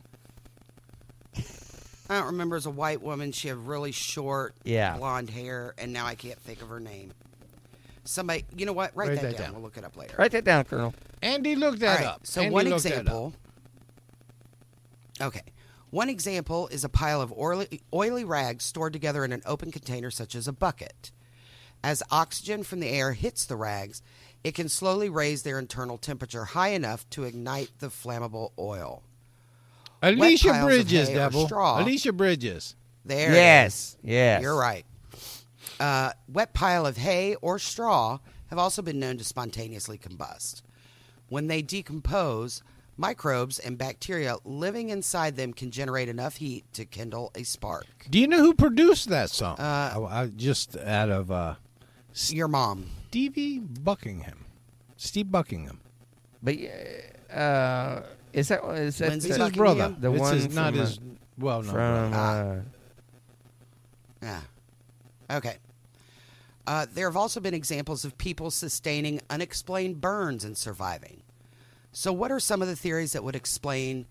Speaker 4: I don't remember as a white woman. She had really short
Speaker 3: Yeah.
Speaker 4: blonde hair, and now I can't think of her name. Somebody, you know what? Write
Speaker 5: Write
Speaker 4: that
Speaker 5: that
Speaker 4: down.
Speaker 5: down.
Speaker 4: We'll look it up later.
Speaker 3: Write that down, Colonel.
Speaker 5: Andy, look that
Speaker 4: All right,
Speaker 5: up.
Speaker 4: So
Speaker 5: Andy,
Speaker 4: one
Speaker 5: look that up.
Speaker 4: example. Okay. One example is a pile of oily rags stored together in an open container such as a bucket. As oxygen from the air hits the rags, it can slowly raise their internal temperature high enough to ignite the flammable oil.
Speaker 5: Alicia
Speaker 4: piles of
Speaker 5: Bridges,
Speaker 4: hay or
Speaker 5: devil.
Speaker 4: straw.
Speaker 5: Alicia Bridges.
Speaker 4: There it
Speaker 3: Yes,
Speaker 4: is.
Speaker 3: yes.
Speaker 4: You're right. Wet pile of hay or straw have also been known to spontaneously combust. When they decompose, microbes and bacteria living inside them can generate enough heat to kindle a spark.
Speaker 5: Do you know who produced that song? I just out of
Speaker 4: Your mom.
Speaker 5: Stevie Buckingham. Steve Buckingham.
Speaker 3: But is that
Speaker 4: Lindsay
Speaker 5: It's his
Speaker 4: Buckingham?
Speaker 5: brother.
Speaker 3: The
Speaker 5: it's
Speaker 3: one
Speaker 5: his, not
Speaker 3: from,
Speaker 5: his well-known
Speaker 3: from
Speaker 5: brother.
Speaker 4: Yeah. Okay. There have also been examples of people sustaining unexplained burns and surviving. So what are some of the theories that would explain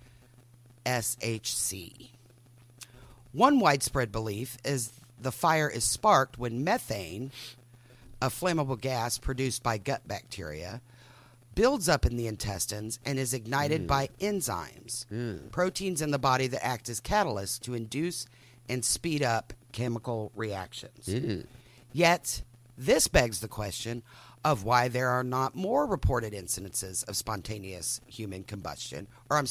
Speaker 4: SHC? One widespread belief is the fire is sparked when methane, a flammable gas produced by gut bacteria, builds up in the intestines and is ignited by enzymes, proteins in the body that act as catalysts to induce and speed up chemical reactions. Yet, this begs the question of why there are not more reported incidences of spontaneous combustion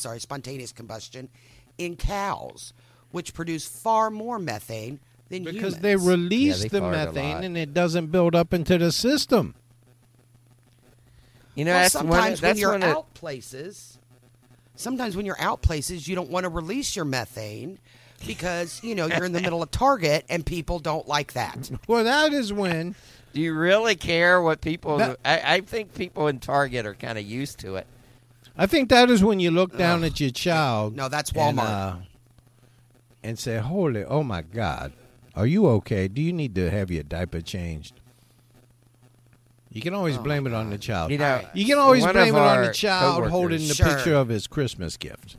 Speaker 4: in cows, which produce far more methane than
Speaker 5: Because
Speaker 4: humans.
Speaker 5: they release
Speaker 3: Yeah, they
Speaker 5: the
Speaker 3: fart a
Speaker 5: methane
Speaker 3: lot.
Speaker 5: and it doesn't build up into the system.
Speaker 3: You know,
Speaker 4: Well,
Speaker 3: that's
Speaker 4: sometimes when you're
Speaker 3: one of,
Speaker 4: out places, you don't want to release your methane because, you're in the middle of Target and people don't like that.
Speaker 5: Well, that is when
Speaker 3: Do you really care what people?
Speaker 5: That-
Speaker 3: I think people in Target are kind of used to it.
Speaker 5: I think that is when you look down at your child.
Speaker 4: No, that's
Speaker 5: and,
Speaker 4: Walmart.
Speaker 5: and say, "Holy, oh my God, are you okay? Do you need to have your diaper changed?" You can always blame it on the child.
Speaker 3: You know,
Speaker 5: You can always
Speaker 3: one
Speaker 5: blame
Speaker 3: of
Speaker 5: it on the
Speaker 3: our
Speaker 5: child
Speaker 3: coworkers-
Speaker 5: holding the
Speaker 4: Sure.
Speaker 5: picture of his Christmas gift.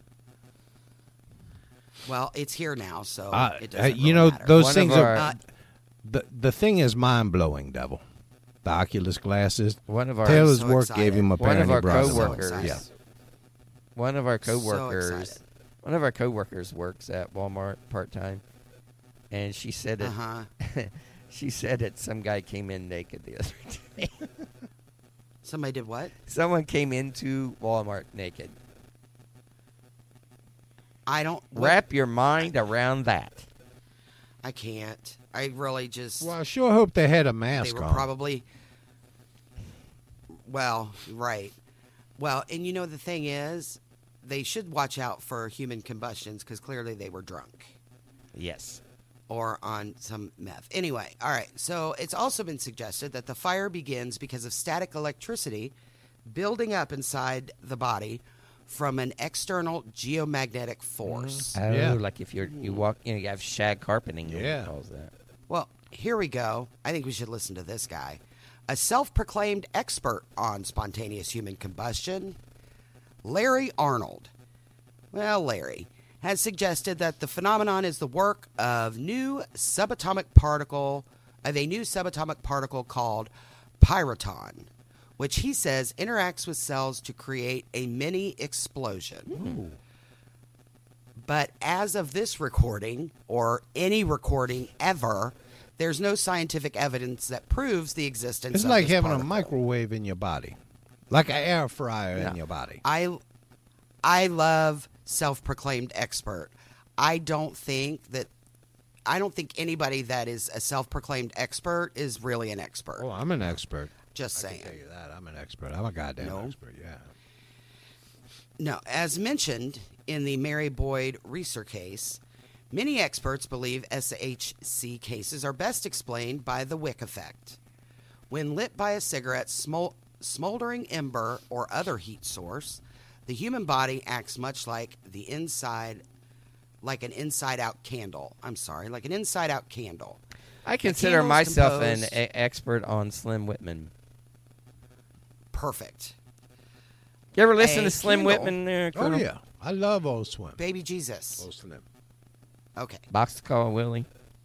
Speaker 4: Well, it's here now, so it doesn't matter.
Speaker 5: those
Speaker 3: One
Speaker 5: things
Speaker 3: of
Speaker 5: are.
Speaker 3: our-
Speaker 5: The thing is mind blowing, Devil. The Oculus glasses.
Speaker 3: One of our
Speaker 5: Taylor's
Speaker 4: so
Speaker 5: work
Speaker 4: excited.
Speaker 5: gave him a pair
Speaker 3: one of
Speaker 5: and he
Speaker 3: our
Speaker 5: brought it home.
Speaker 3: coworkers.
Speaker 4: excited.
Speaker 5: Yeah.
Speaker 3: One of our
Speaker 4: So
Speaker 3: coworkers.
Speaker 4: excited.
Speaker 3: One of our coworkers works at Walmart part time, and she said it.
Speaker 4: Uh-huh.
Speaker 3: She said that some guy came in naked the other day.
Speaker 4: Somebody did what?
Speaker 3: Someone came into Walmart naked.
Speaker 4: I don't.
Speaker 3: Wrap your mind around that.
Speaker 4: I can't. I really just.
Speaker 5: Well, I sure hope they had a
Speaker 4: they
Speaker 5: mask
Speaker 4: were
Speaker 5: on.
Speaker 4: probably. Well, right. Well, and the thing is, they should watch out for human combustions because clearly they were drunk.
Speaker 3: Yes.
Speaker 4: or on some meth. Anyway, all right. So it's also been suggested that the fire begins because of static electricity building up inside the body from an external geomagnetic force.
Speaker 3: Oh,
Speaker 5: Yeah.
Speaker 3: like if you walk, you have shag carpeting.
Speaker 5: Yeah.
Speaker 3: Calls that.
Speaker 4: Well, here we go. I think we should listen to this guy. A self-proclaimed expert on spontaneous human combustion, Larry Arnold. Well, Larry has suggested that the phenomenon is the work of a new subatomic particle called pyroton, which he says interacts with cells to create a mini explosion.
Speaker 3: Ooh.
Speaker 4: But as of this recording, or any recording ever, there's no scientific evidence that proves the existence
Speaker 5: It's
Speaker 4: of
Speaker 5: like
Speaker 4: this
Speaker 5: having a
Speaker 4: particle.
Speaker 5: microwave in your body, like an air fryer in your body.
Speaker 4: I love self-proclaimed expert. I don't think anybody that is a self-proclaimed expert is really an expert.
Speaker 5: Oh, I'm an expert.
Speaker 4: Just
Speaker 5: I
Speaker 4: saying.
Speaker 5: can tell you that. I'm an expert. I'm a goddamn expert, yeah.
Speaker 4: No, as mentioned in the Mary Boyd Reeser case, many experts believe SHC cases are best explained by the wick effect. When lit by a cigarette, smoldering ember, or other heat source, the human body acts much like an inside-out candle. Like an inside-out candle.
Speaker 3: I consider
Speaker 4: candle is
Speaker 3: myself an
Speaker 4: composed-
Speaker 3: expert on Slim Whitman.
Speaker 4: Perfect.
Speaker 3: You ever listen
Speaker 4: A
Speaker 3: to Slim
Speaker 4: candle-
Speaker 3: Whitman?
Speaker 5: Oh,
Speaker 3: Colonel?
Speaker 5: yeah. I love Old Swim.
Speaker 4: Baby Jesus.
Speaker 5: Old Slim.
Speaker 4: Okay.
Speaker 3: Boxcar Willie.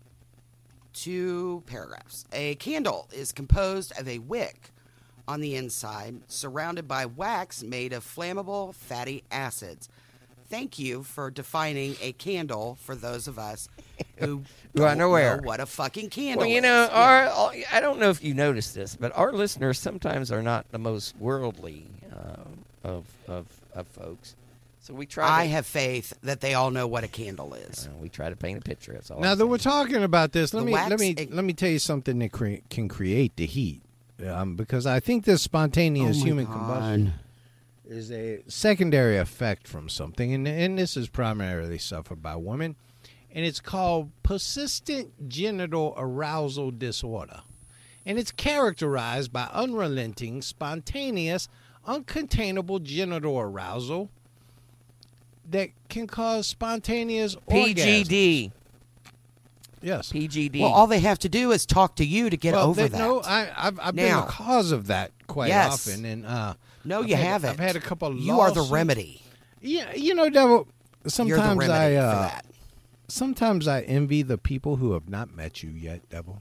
Speaker 4: 2 paragraphs. A candle is composed of a wick on the inside, surrounded by wax made of flammable fatty acids. Thank you for defining a candle for those of us who
Speaker 3: Who are
Speaker 4: don't know
Speaker 3: unaware.
Speaker 4: what a fucking candle
Speaker 3: Well, you
Speaker 4: is.
Speaker 3: know,
Speaker 4: Yeah.
Speaker 3: I don't know if you noticed this, but our listeners sometimes are not the most worldly of folks. So we try.
Speaker 4: I have faith that they all know what a candle is.
Speaker 3: We try to paint a picture. That's all.
Speaker 5: Now
Speaker 3: I'm
Speaker 5: that we're
Speaker 3: saying.
Speaker 5: talking about this, let
Speaker 4: The
Speaker 5: me
Speaker 4: wax-
Speaker 5: tell you something that can create the heat, because I think this spontaneous
Speaker 4: Oh my
Speaker 5: human
Speaker 4: God.
Speaker 5: combustion is a secondary effect from something, and this is primarily suffered by women, and it's called persistent genital arousal disorder, and it's characterized by unrelenting, spontaneous, uncontainable genital arousal that can cause spontaneous orgasms.
Speaker 3: PGD.
Speaker 5: Yes.
Speaker 3: PGD.
Speaker 4: Well, all they have to do is talk to you to get over that.
Speaker 5: No, I've been
Speaker 4: Now-
Speaker 5: the cause of that quite
Speaker 4: Yes.
Speaker 5: often, and
Speaker 4: No,
Speaker 5: I've
Speaker 4: you
Speaker 5: had-
Speaker 4: haven't.
Speaker 5: I've had a couple of
Speaker 4: You are the
Speaker 5: lawsuits.
Speaker 4: remedy.
Speaker 5: Yeah, Devil.
Speaker 4: You're
Speaker 5: Sometimes
Speaker 4: the remedy for
Speaker 5: I
Speaker 4: that.
Speaker 5: sometimes I envy the people who have not met you yet, Devil.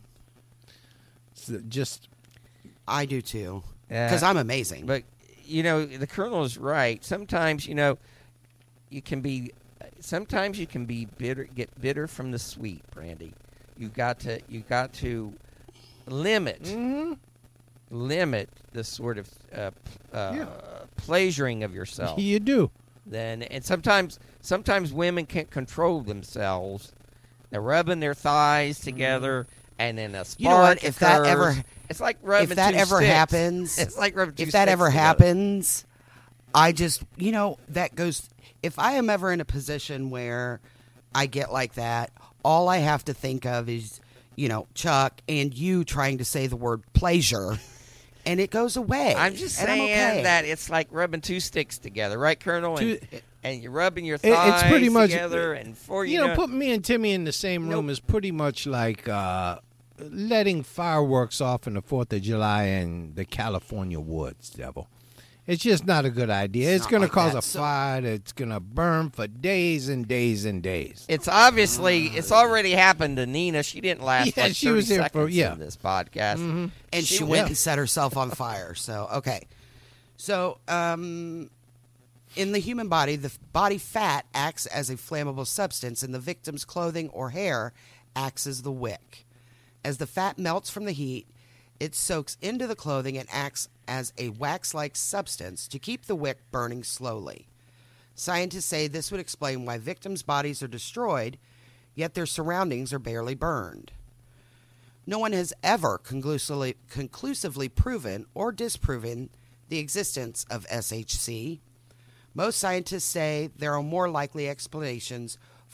Speaker 5: Just
Speaker 4: I do too.
Speaker 3: Yeah.
Speaker 4: Because I'm amazing.
Speaker 3: But you know, the Colonel is right. Sometimes you can be bitter, get bitter from the sweet, Brandy. You got to limit the sort of pleasuring of yourself.
Speaker 5: you do.
Speaker 3: And sometimes women can't control themselves. They're rubbing their thighs together, and then a spark
Speaker 4: You know what? If that
Speaker 3: occurs.
Speaker 4: ever-
Speaker 3: it's like rubbing
Speaker 4: if that
Speaker 3: two
Speaker 4: ever
Speaker 3: sticks.
Speaker 4: happens,
Speaker 3: It's like rubbing two
Speaker 4: if that
Speaker 3: sticks
Speaker 4: ever
Speaker 3: together.
Speaker 4: happens, I just, that goes. If I am ever in a position where I get like that, all I have to think of is, Chuck and you trying to say the word pleasure, and it goes away.
Speaker 3: I'm just
Speaker 4: and
Speaker 3: saying
Speaker 4: okay.
Speaker 3: that it's like rubbing two sticks together, right, Colonel? And you're rubbing your
Speaker 5: It's
Speaker 3: thighs
Speaker 5: pretty much
Speaker 3: together, and before you know,
Speaker 5: putting me and Timmy in the same room is pretty much like letting fireworks off on the 4th of July in the California woods, Devil. It's just not a good idea. It's
Speaker 4: not
Speaker 5: going to
Speaker 4: like
Speaker 5: cause
Speaker 4: that.
Speaker 5: a fire that's going to burn for days and days and days.
Speaker 3: it's already happened to Nina. She didn't last
Speaker 5: Yeah,
Speaker 3: like
Speaker 5: she
Speaker 3: 30
Speaker 5: was there
Speaker 3: seconds
Speaker 5: for- yeah.
Speaker 3: in this podcast.
Speaker 4: and she went and set herself on fire. So, okay. So, in the human body, the body fat acts as a flammable substance, and the victim's clothing or hair acts as the wick. As the fat melts from the heat, it soaks into the clothing and acts as a wax-like substance to keep the wick burning slowly. Scientists say this would explain why victims' bodies are destroyed, yet their surroundings are barely burned. No one has ever conclusively proven or disproven the existence of SHC. Most scientists say there are more likely explanations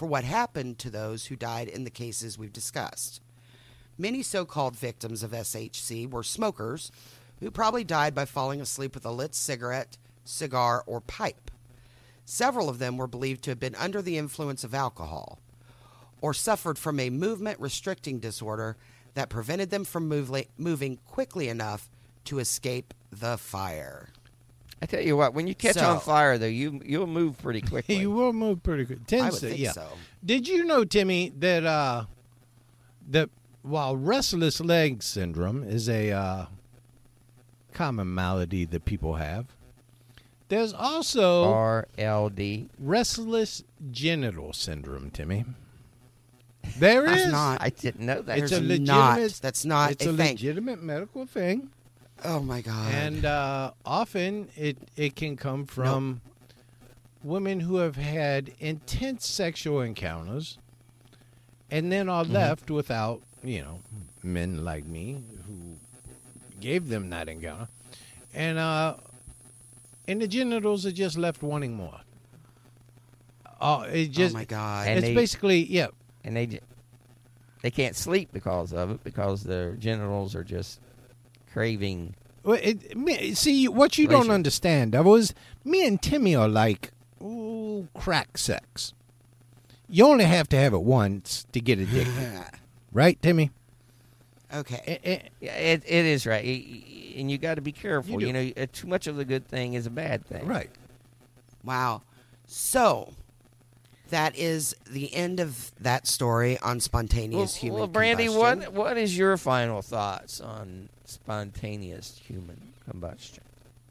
Speaker 4: for what happened to those who died in the cases we've discussed. Many so-called victims of SHC were smokers who probably died by falling asleep with a lit cigarette, cigar, or pipe. Several of them were believed to have been under the influence of alcohol or suffered from a movement-restricting disorder that prevented them from moving quickly enough to escape the fire.
Speaker 3: I tell you what, when you catch on fire, though, you'll move pretty quickly.
Speaker 5: You will move pretty quick.
Speaker 4: I would think so.
Speaker 5: Did you know, Timmy, that while restless leg syndrome is a common malady that people have, there's also
Speaker 3: RLD,
Speaker 5: restless genital syndrome, Timmy. There is.
Speaker 4: Not.
Speaker 3: I didn't know that.
Speaker 5: It's a legitimate.
Speaker 4: That's not
Speaker 5: It's a legitimate medical thing.
Speaker 4: Oh my God!
Speaker 5: And often it can come from women who have had intense sexual encounters, and then are left without, men like me who gave them that encounter, and the genitals are just left wanting more. Oh
Speaker 4: my God!
Speaker 5: And it's basically
Speaker 3: and they can't sleep because of it, because their genitals are just craving.
Speaker 5: Well, see, what you don't understand, me and Timmy are like crack sex. You only have to have it once to get addicted, right, Timmy?
Speaker 4: Okay,
Speaker 3: it is right, and you got to be careful. Too much of the good thing is a bad thing.
Speaker 5: Right.
Speaker 4: Wow. So that is the end of that story on spontaneous human
Speaker 3: Well, Brandy,
Speaker 4: combustion.
Speaker 3: what is your final thoughts on spontaneous human combustion?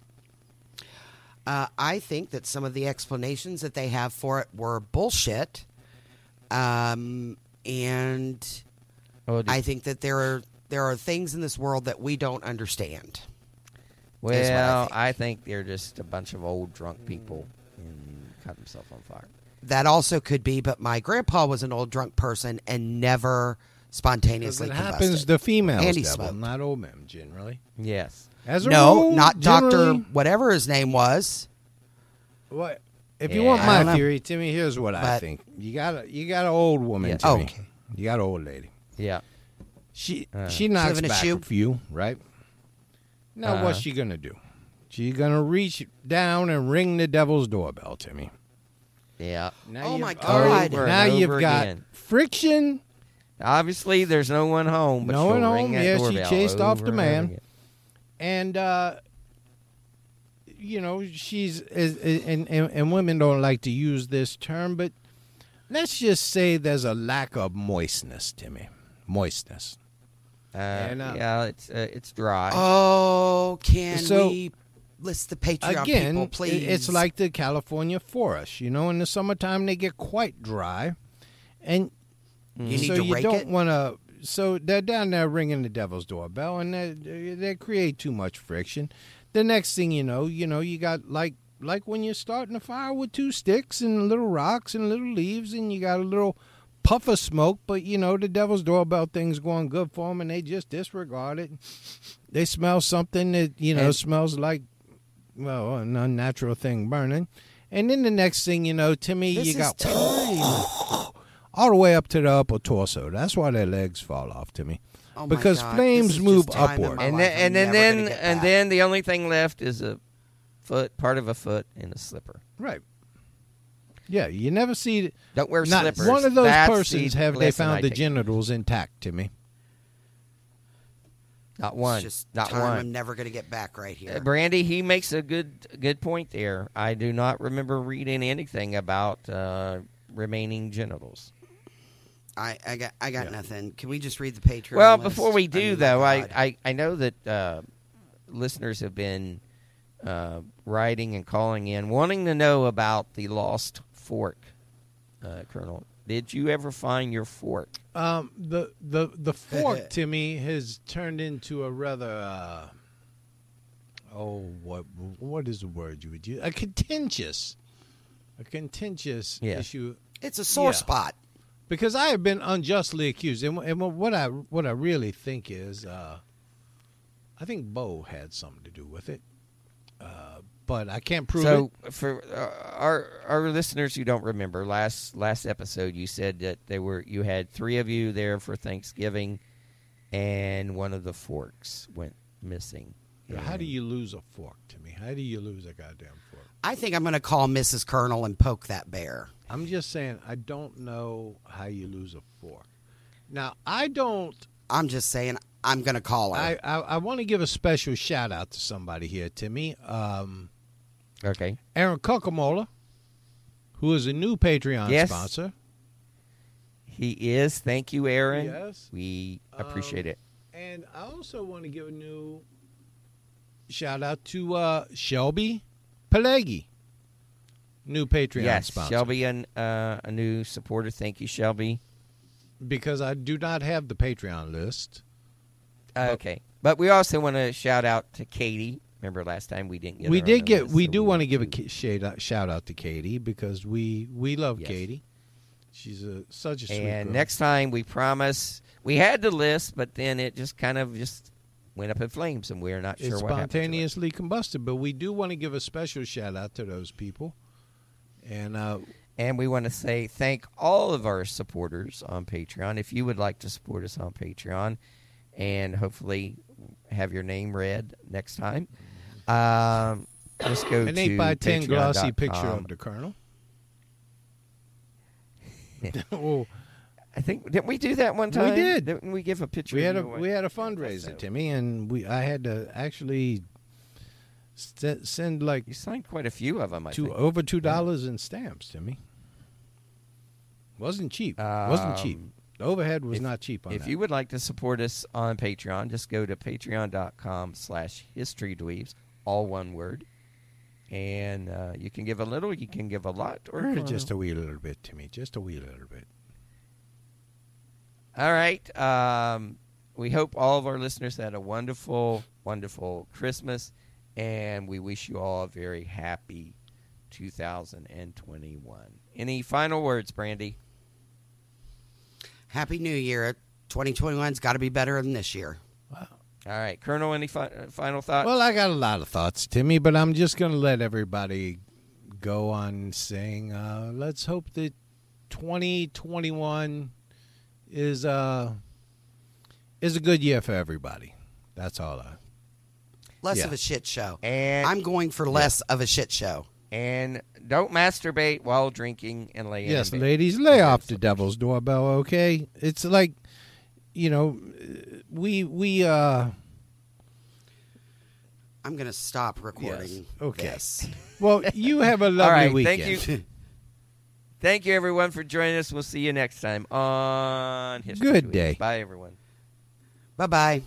Speaker 4: I think that some of the explanations that they have for it were bullshit, and I think that there are things in this world that we don't understand.
Speaker 3: Well, I think they're just a bunch of old drunk people and cut themselves on fire.
Speaker 4: That also could be, but my grandpa was an old drunk person and never spontaneously
Speaker 5: It
Speaker 4: combusted.
Speaker 5: happens to females,
Speaker 4: And he
Speaker 5: Devil,
Speaker 4: smoked.
Speaker 5: not old men, generally.
Speaker 3: Yes.
Speaker 5: As a
Speaker 4: No,
Speaker 5: rule,
Speaker 4: not
Speaker 5: generally,
Speaker 4: Dr. whatever his name was.
Speaker 5: What? If
Speaker 3: Yeah,
Speaker 5: you want
Speaker 4: I
Speaker 5: my
Speaker 4: don't know.
Speaker 5: theory, Timmy, here's what I
Speaker 4: But-
Speaker 5: think. You got an old woman,
Speaker 3: Yes.
Speaker 5: Timmy.
Speaker 4: Okay.
Speaker 5: You got an old lady.
Speaker 3: Yeah.
Speaker 5: She
Speaker 4: She
Speaker 5: knocks
Speaker 4: live in a
Speaker 5: back
Speaker 4: shoe?
Speaker 5: a few, right? Now,
Speaker 3: Uh-huh.
Speaker 5: what's she gonna do? She's gonna reach down and ring the devil's doorbell, Timmy.
Speaker 3: Yeah.
Speaker 5: Now
Speaker 4: Oh,
Speaker 5: you've
Speaker 4: my
Speaker 5: already-
Speaker 4: God.
Speaker 3: Over
Speaker 5: Now
Speaker 3: and
Speaker 5: you've
Speaker 3: over
Speaker 5: got
Speaker 3: again.
Speaker 5: friction.
Speaker 3: Obviously, there's no one home. But
Speaker 5: No one
Speaker 3: she'll ring
Speaker 5: home.
Speaker 3: that
Speaker 5: Yeah, she
Speaker 3: doorbell
Speaker 5: chased off
Speaker 3: over
Speaker 5: the
Speaker 3: and
Speaker 5: man.
Speaker 3: over again.
Speaker 5: And she's and women don't like to use this term, but let's just say there's a lack of moistness, Timmy. Moistness.
Speaker 3: Yeah, it's dry.
Speaker 4: Oh, can
Speaker 5: So,
Speaker 4: we list the Patreon
Speaker 5: Again,
Speaker 4: people, please?
Speaker 5: it's like the California forest. In the summertime they get quite dry, and
Speaker 4: You need
Speaker 5: so
Speaker 4: to
Speaker 5: you
Speaker 4: rake
Speaker 5: don't
Speaker 4: it?
Speaker 5: want to. So they're down there ringing the devil's doorbell, and they create too much friction. The next thing you know, you got like when you're starting a fire with two sticks and little rocks and little leaves, and you got a little puff of smoke, but the devil's doorbell thing's going good for them, and they just disregard it. They smell something that smells like an unnatural thing burning, and then the next thing you know, Timmy,
Speaker 4: This
Speaker 5: you
Speaker 4: is
Speaker 5: got
Speaker 4: time.
Speaker 5: all the way up to the upper torso. That's why their legs fall off, Timmy.
Speaker 4: Oh my
Speaker 5: Because
Speaker 4: God,
Speaker 5: flames
Speaker 4: this is
Speaker 5: move
Speaker 4: just time in
Speaker 5: upward.
Speaker 4: my
Speaker 3: and
Speaker 4: life
Speaker 3: then, and
Speaker 4: I'm
Speaker 3: then,
Speaker 4: never gonna get back.
Speaker 3: then the only thing left is a foot, part of a foot, and a slipper.
Speaker 5: Right. Yeah, you never see.
Speaker 3: Don't wear
Speaker 5: Not
Speaker 3: slippers.
Speaker 5: one of those
Speaker 3: That's
Speaker 5: persons
Speaker 3: the
Speaker 5: have they
Speaker 3: lesson I
Speaker 5: found the
Speaker 3: take.
Speaker 5: genitals intact, Timmy.
Speaker 3: Not one.
Speaker 4: It's just
Speaker 3: Not
Speaker 4: time
Speaker 3: one.
Speaker 4: I'm never going to get back right here.
Speaker 3: Brandy, he makes a good point there. I do not remember reading anything about remaining genitals.
Speaker 4: I got nothing. Can we just read the Patreon
Speaker 3: Well,
Speaker 4: list?
Speaker 3: before we do,
Speaker 4: mean,
Speaker 3: though,
Speaker 4: my God.
Speaker 3: I know that listeners have been writing and calling in, wanting to know about the lost fork, Colonel. Did you ever find your fork?
Speaker 5: The fork, Timmy, has turned into a rather what is the word you would use? A contentious
Speaker 3: Yeah.
Speaker 5: issue.
Speaker 4: It's a sore
Speaker 5: Yeah.
Speaker 4: spot.
Speaker 5: Because I have been unjustly accused, and what I really think is, I think Bo had something to do with it. but I can't prove it.
Speaker 3: So for our listeners who don't remember, last episode you said that you had 3 of you there for Thanksgiving, and one of the forks went missing.
Speaker 5: How do you lose a fork, Timmy? How do you lose a goddamn fork?
Speaker 4: I think I'm going to call Mrs. Colonel and poke that bear.
Speaker 5: I'm just saying, I don't know how you lose a fork. Now, I don't.
Speaker 4: I'm just saying, I'm going to call her.
Speaker 5: I want to give a special shout out to somebody here, Timmy.
Speaker 3: Okay.
Speaker 5: Aaron Cucamola, who is a new Patreon sponsor.
Speaker 3: He is. Thank you, Aaron.
Speaker 5: Yes.
Speaker 3: We appreciate it.
Speaker 5: And I also want to give a new shout out to Shelby Pelegi, new Patreon sponsor.
Speaker 3: Shelby, a new supporter. Thank you, Shelby.
Speaker 5: Because I do not have the Patreon list.
Speaker 3: Okay. But we also want to shout out to Katie. Remember last time we didn't get
Speaker 5: We
Speaker 3: her
Speaker 5: did
Speaker 3: on the
Speaker 5: get.
Speaker 3: list,
Speaker 5: We
Speaker 3: so
Speaker 5: do want to give a shout out to Katie because we love Katie. She's such a sweet
Speaker 3: And
Speaker 5: girl.
Speaker 3: next time, we promise. We had the list, but then it just kind of went up in flames, and we're not sure what happened to it.
Speaker 5: Spontaneously combusted. But we do want to give a special shout out to those people. And
Speaker 3: we want to say thank all of our supporters on Patreon. If you would like to support us on Patreon and hopefully have your name read next time, just go
Speaker 5: an
Speaker 3: to
Speaker 5: 8x10 glossy picture
Speaker 3: patreon.com.
Speaker 5: of the Colonel.
Speaker 3: Oh, I think didn't we do that one time?
Speaker 5: We did.
Speaker 3: Didn't we give a picture?
Speaker 5: We had
Speaker 3: of you?
Speaker 5: we had a fundraiser, Timmy, and I had to actually send like
Speaker 3: You signed quite a few of them. I think.
Speaker 5: over $2 in stamps, Timmy. Wasn't cheap. Wasn't cheap. The overhead was not cheap on that.
Speaker 3: If you would like to support us on Patreon, just go to patreon.com/historydweebs, all one word. And you can give a little, you can give a lot.
Speaker 5: Or just a wee little bit, Timmy. Just a wee little bit.
Speaker 3: All right. We hope all of our listeners had a wonderful, wonderful Christmas. And we wish you all a very happy 2021. Any final words, Brandy?
Speaker 4: Happy New Year. 2021's got to be better than this year.
Speaker 5: Wow.
Speaker 3: All right. Colonel, any final thoughts?
Speaker 5: Well, I got a lot of thoughts, Timmy, but I'm just going to let everybody go on saying, let's hope that 2021 is a good year for everybody. That's all.
Speaker 4: Less of a shit show.
Speaker 3: And
Speaker 4: I'm going for less of a shit show.
Speaker 3: And don't masturbate while drinking and laying
Speaker 5: Yes,
Speaker 3: in bed.
Speaker 5: ladies, lay off the devil's doorbell, okay? It's like, we
Speaker 4: I'm going to stop recording.
Speaker 5: Yes. Okay.
Speaker 4: This.
Speaker 5: Well, you have a lovely
Speaker 3: All right,
Speaker 5: weekend.
Speaker 3: thank you. Thank you, everyone, for joining us. We'll see you next time on History
Speaker 5: Good
Speaker 3: Week.
Speaker 5: day.
Speaker 3: Bye, everyone.
Speaker 4: Bye-bye.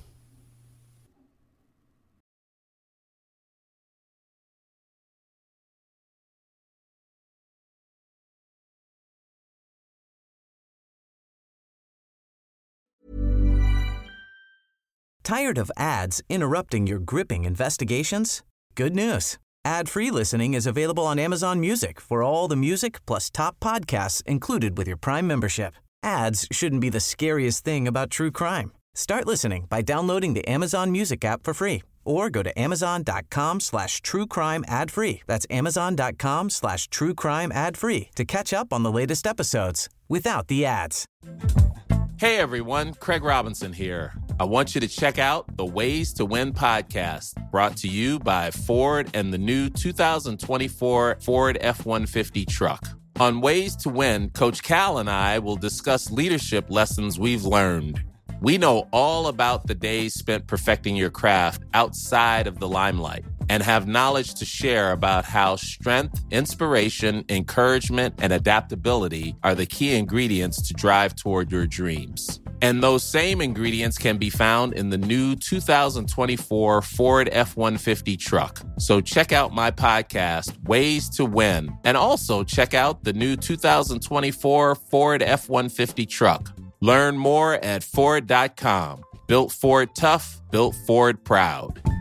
Speaker 2: Tired of ads interrupting your gripping investigations? Good news. Ad-free listening is available on Amazon Music for all the music plus top podcasts included with your Prime membership. Ads shouldn't be the scariest thing about true crime. Start listening by downloading the Amazon Music app for free or go to amazon.com/truecrime ad-free. That's amazon.com/truecrime ad-free to catch up on the latest episodes without the ads.
Speaker 8: Hey everyone, Craig Robinson here. I want you to check out the Ways to Win podcast, brought to you by Ford and the new 2024 Ford F-150 truck. On Ways to Win, Coach Cal and I will discuss leadership lessons we've learned. We know all about the days spent perfecting your craft outside of the limelight and have knowledge to share about how strength, inspiration, encouragement, and adaptability are the key ingredients to drive toward your dreams. And those same ingredients can be found in the new 2024 Ford F-150 truck. So check out my podcast, Ways to Win, and also check out the new 2024 Ford F-150 truck. Learn more at Ford.com. Built Ford tough, built Ford proud.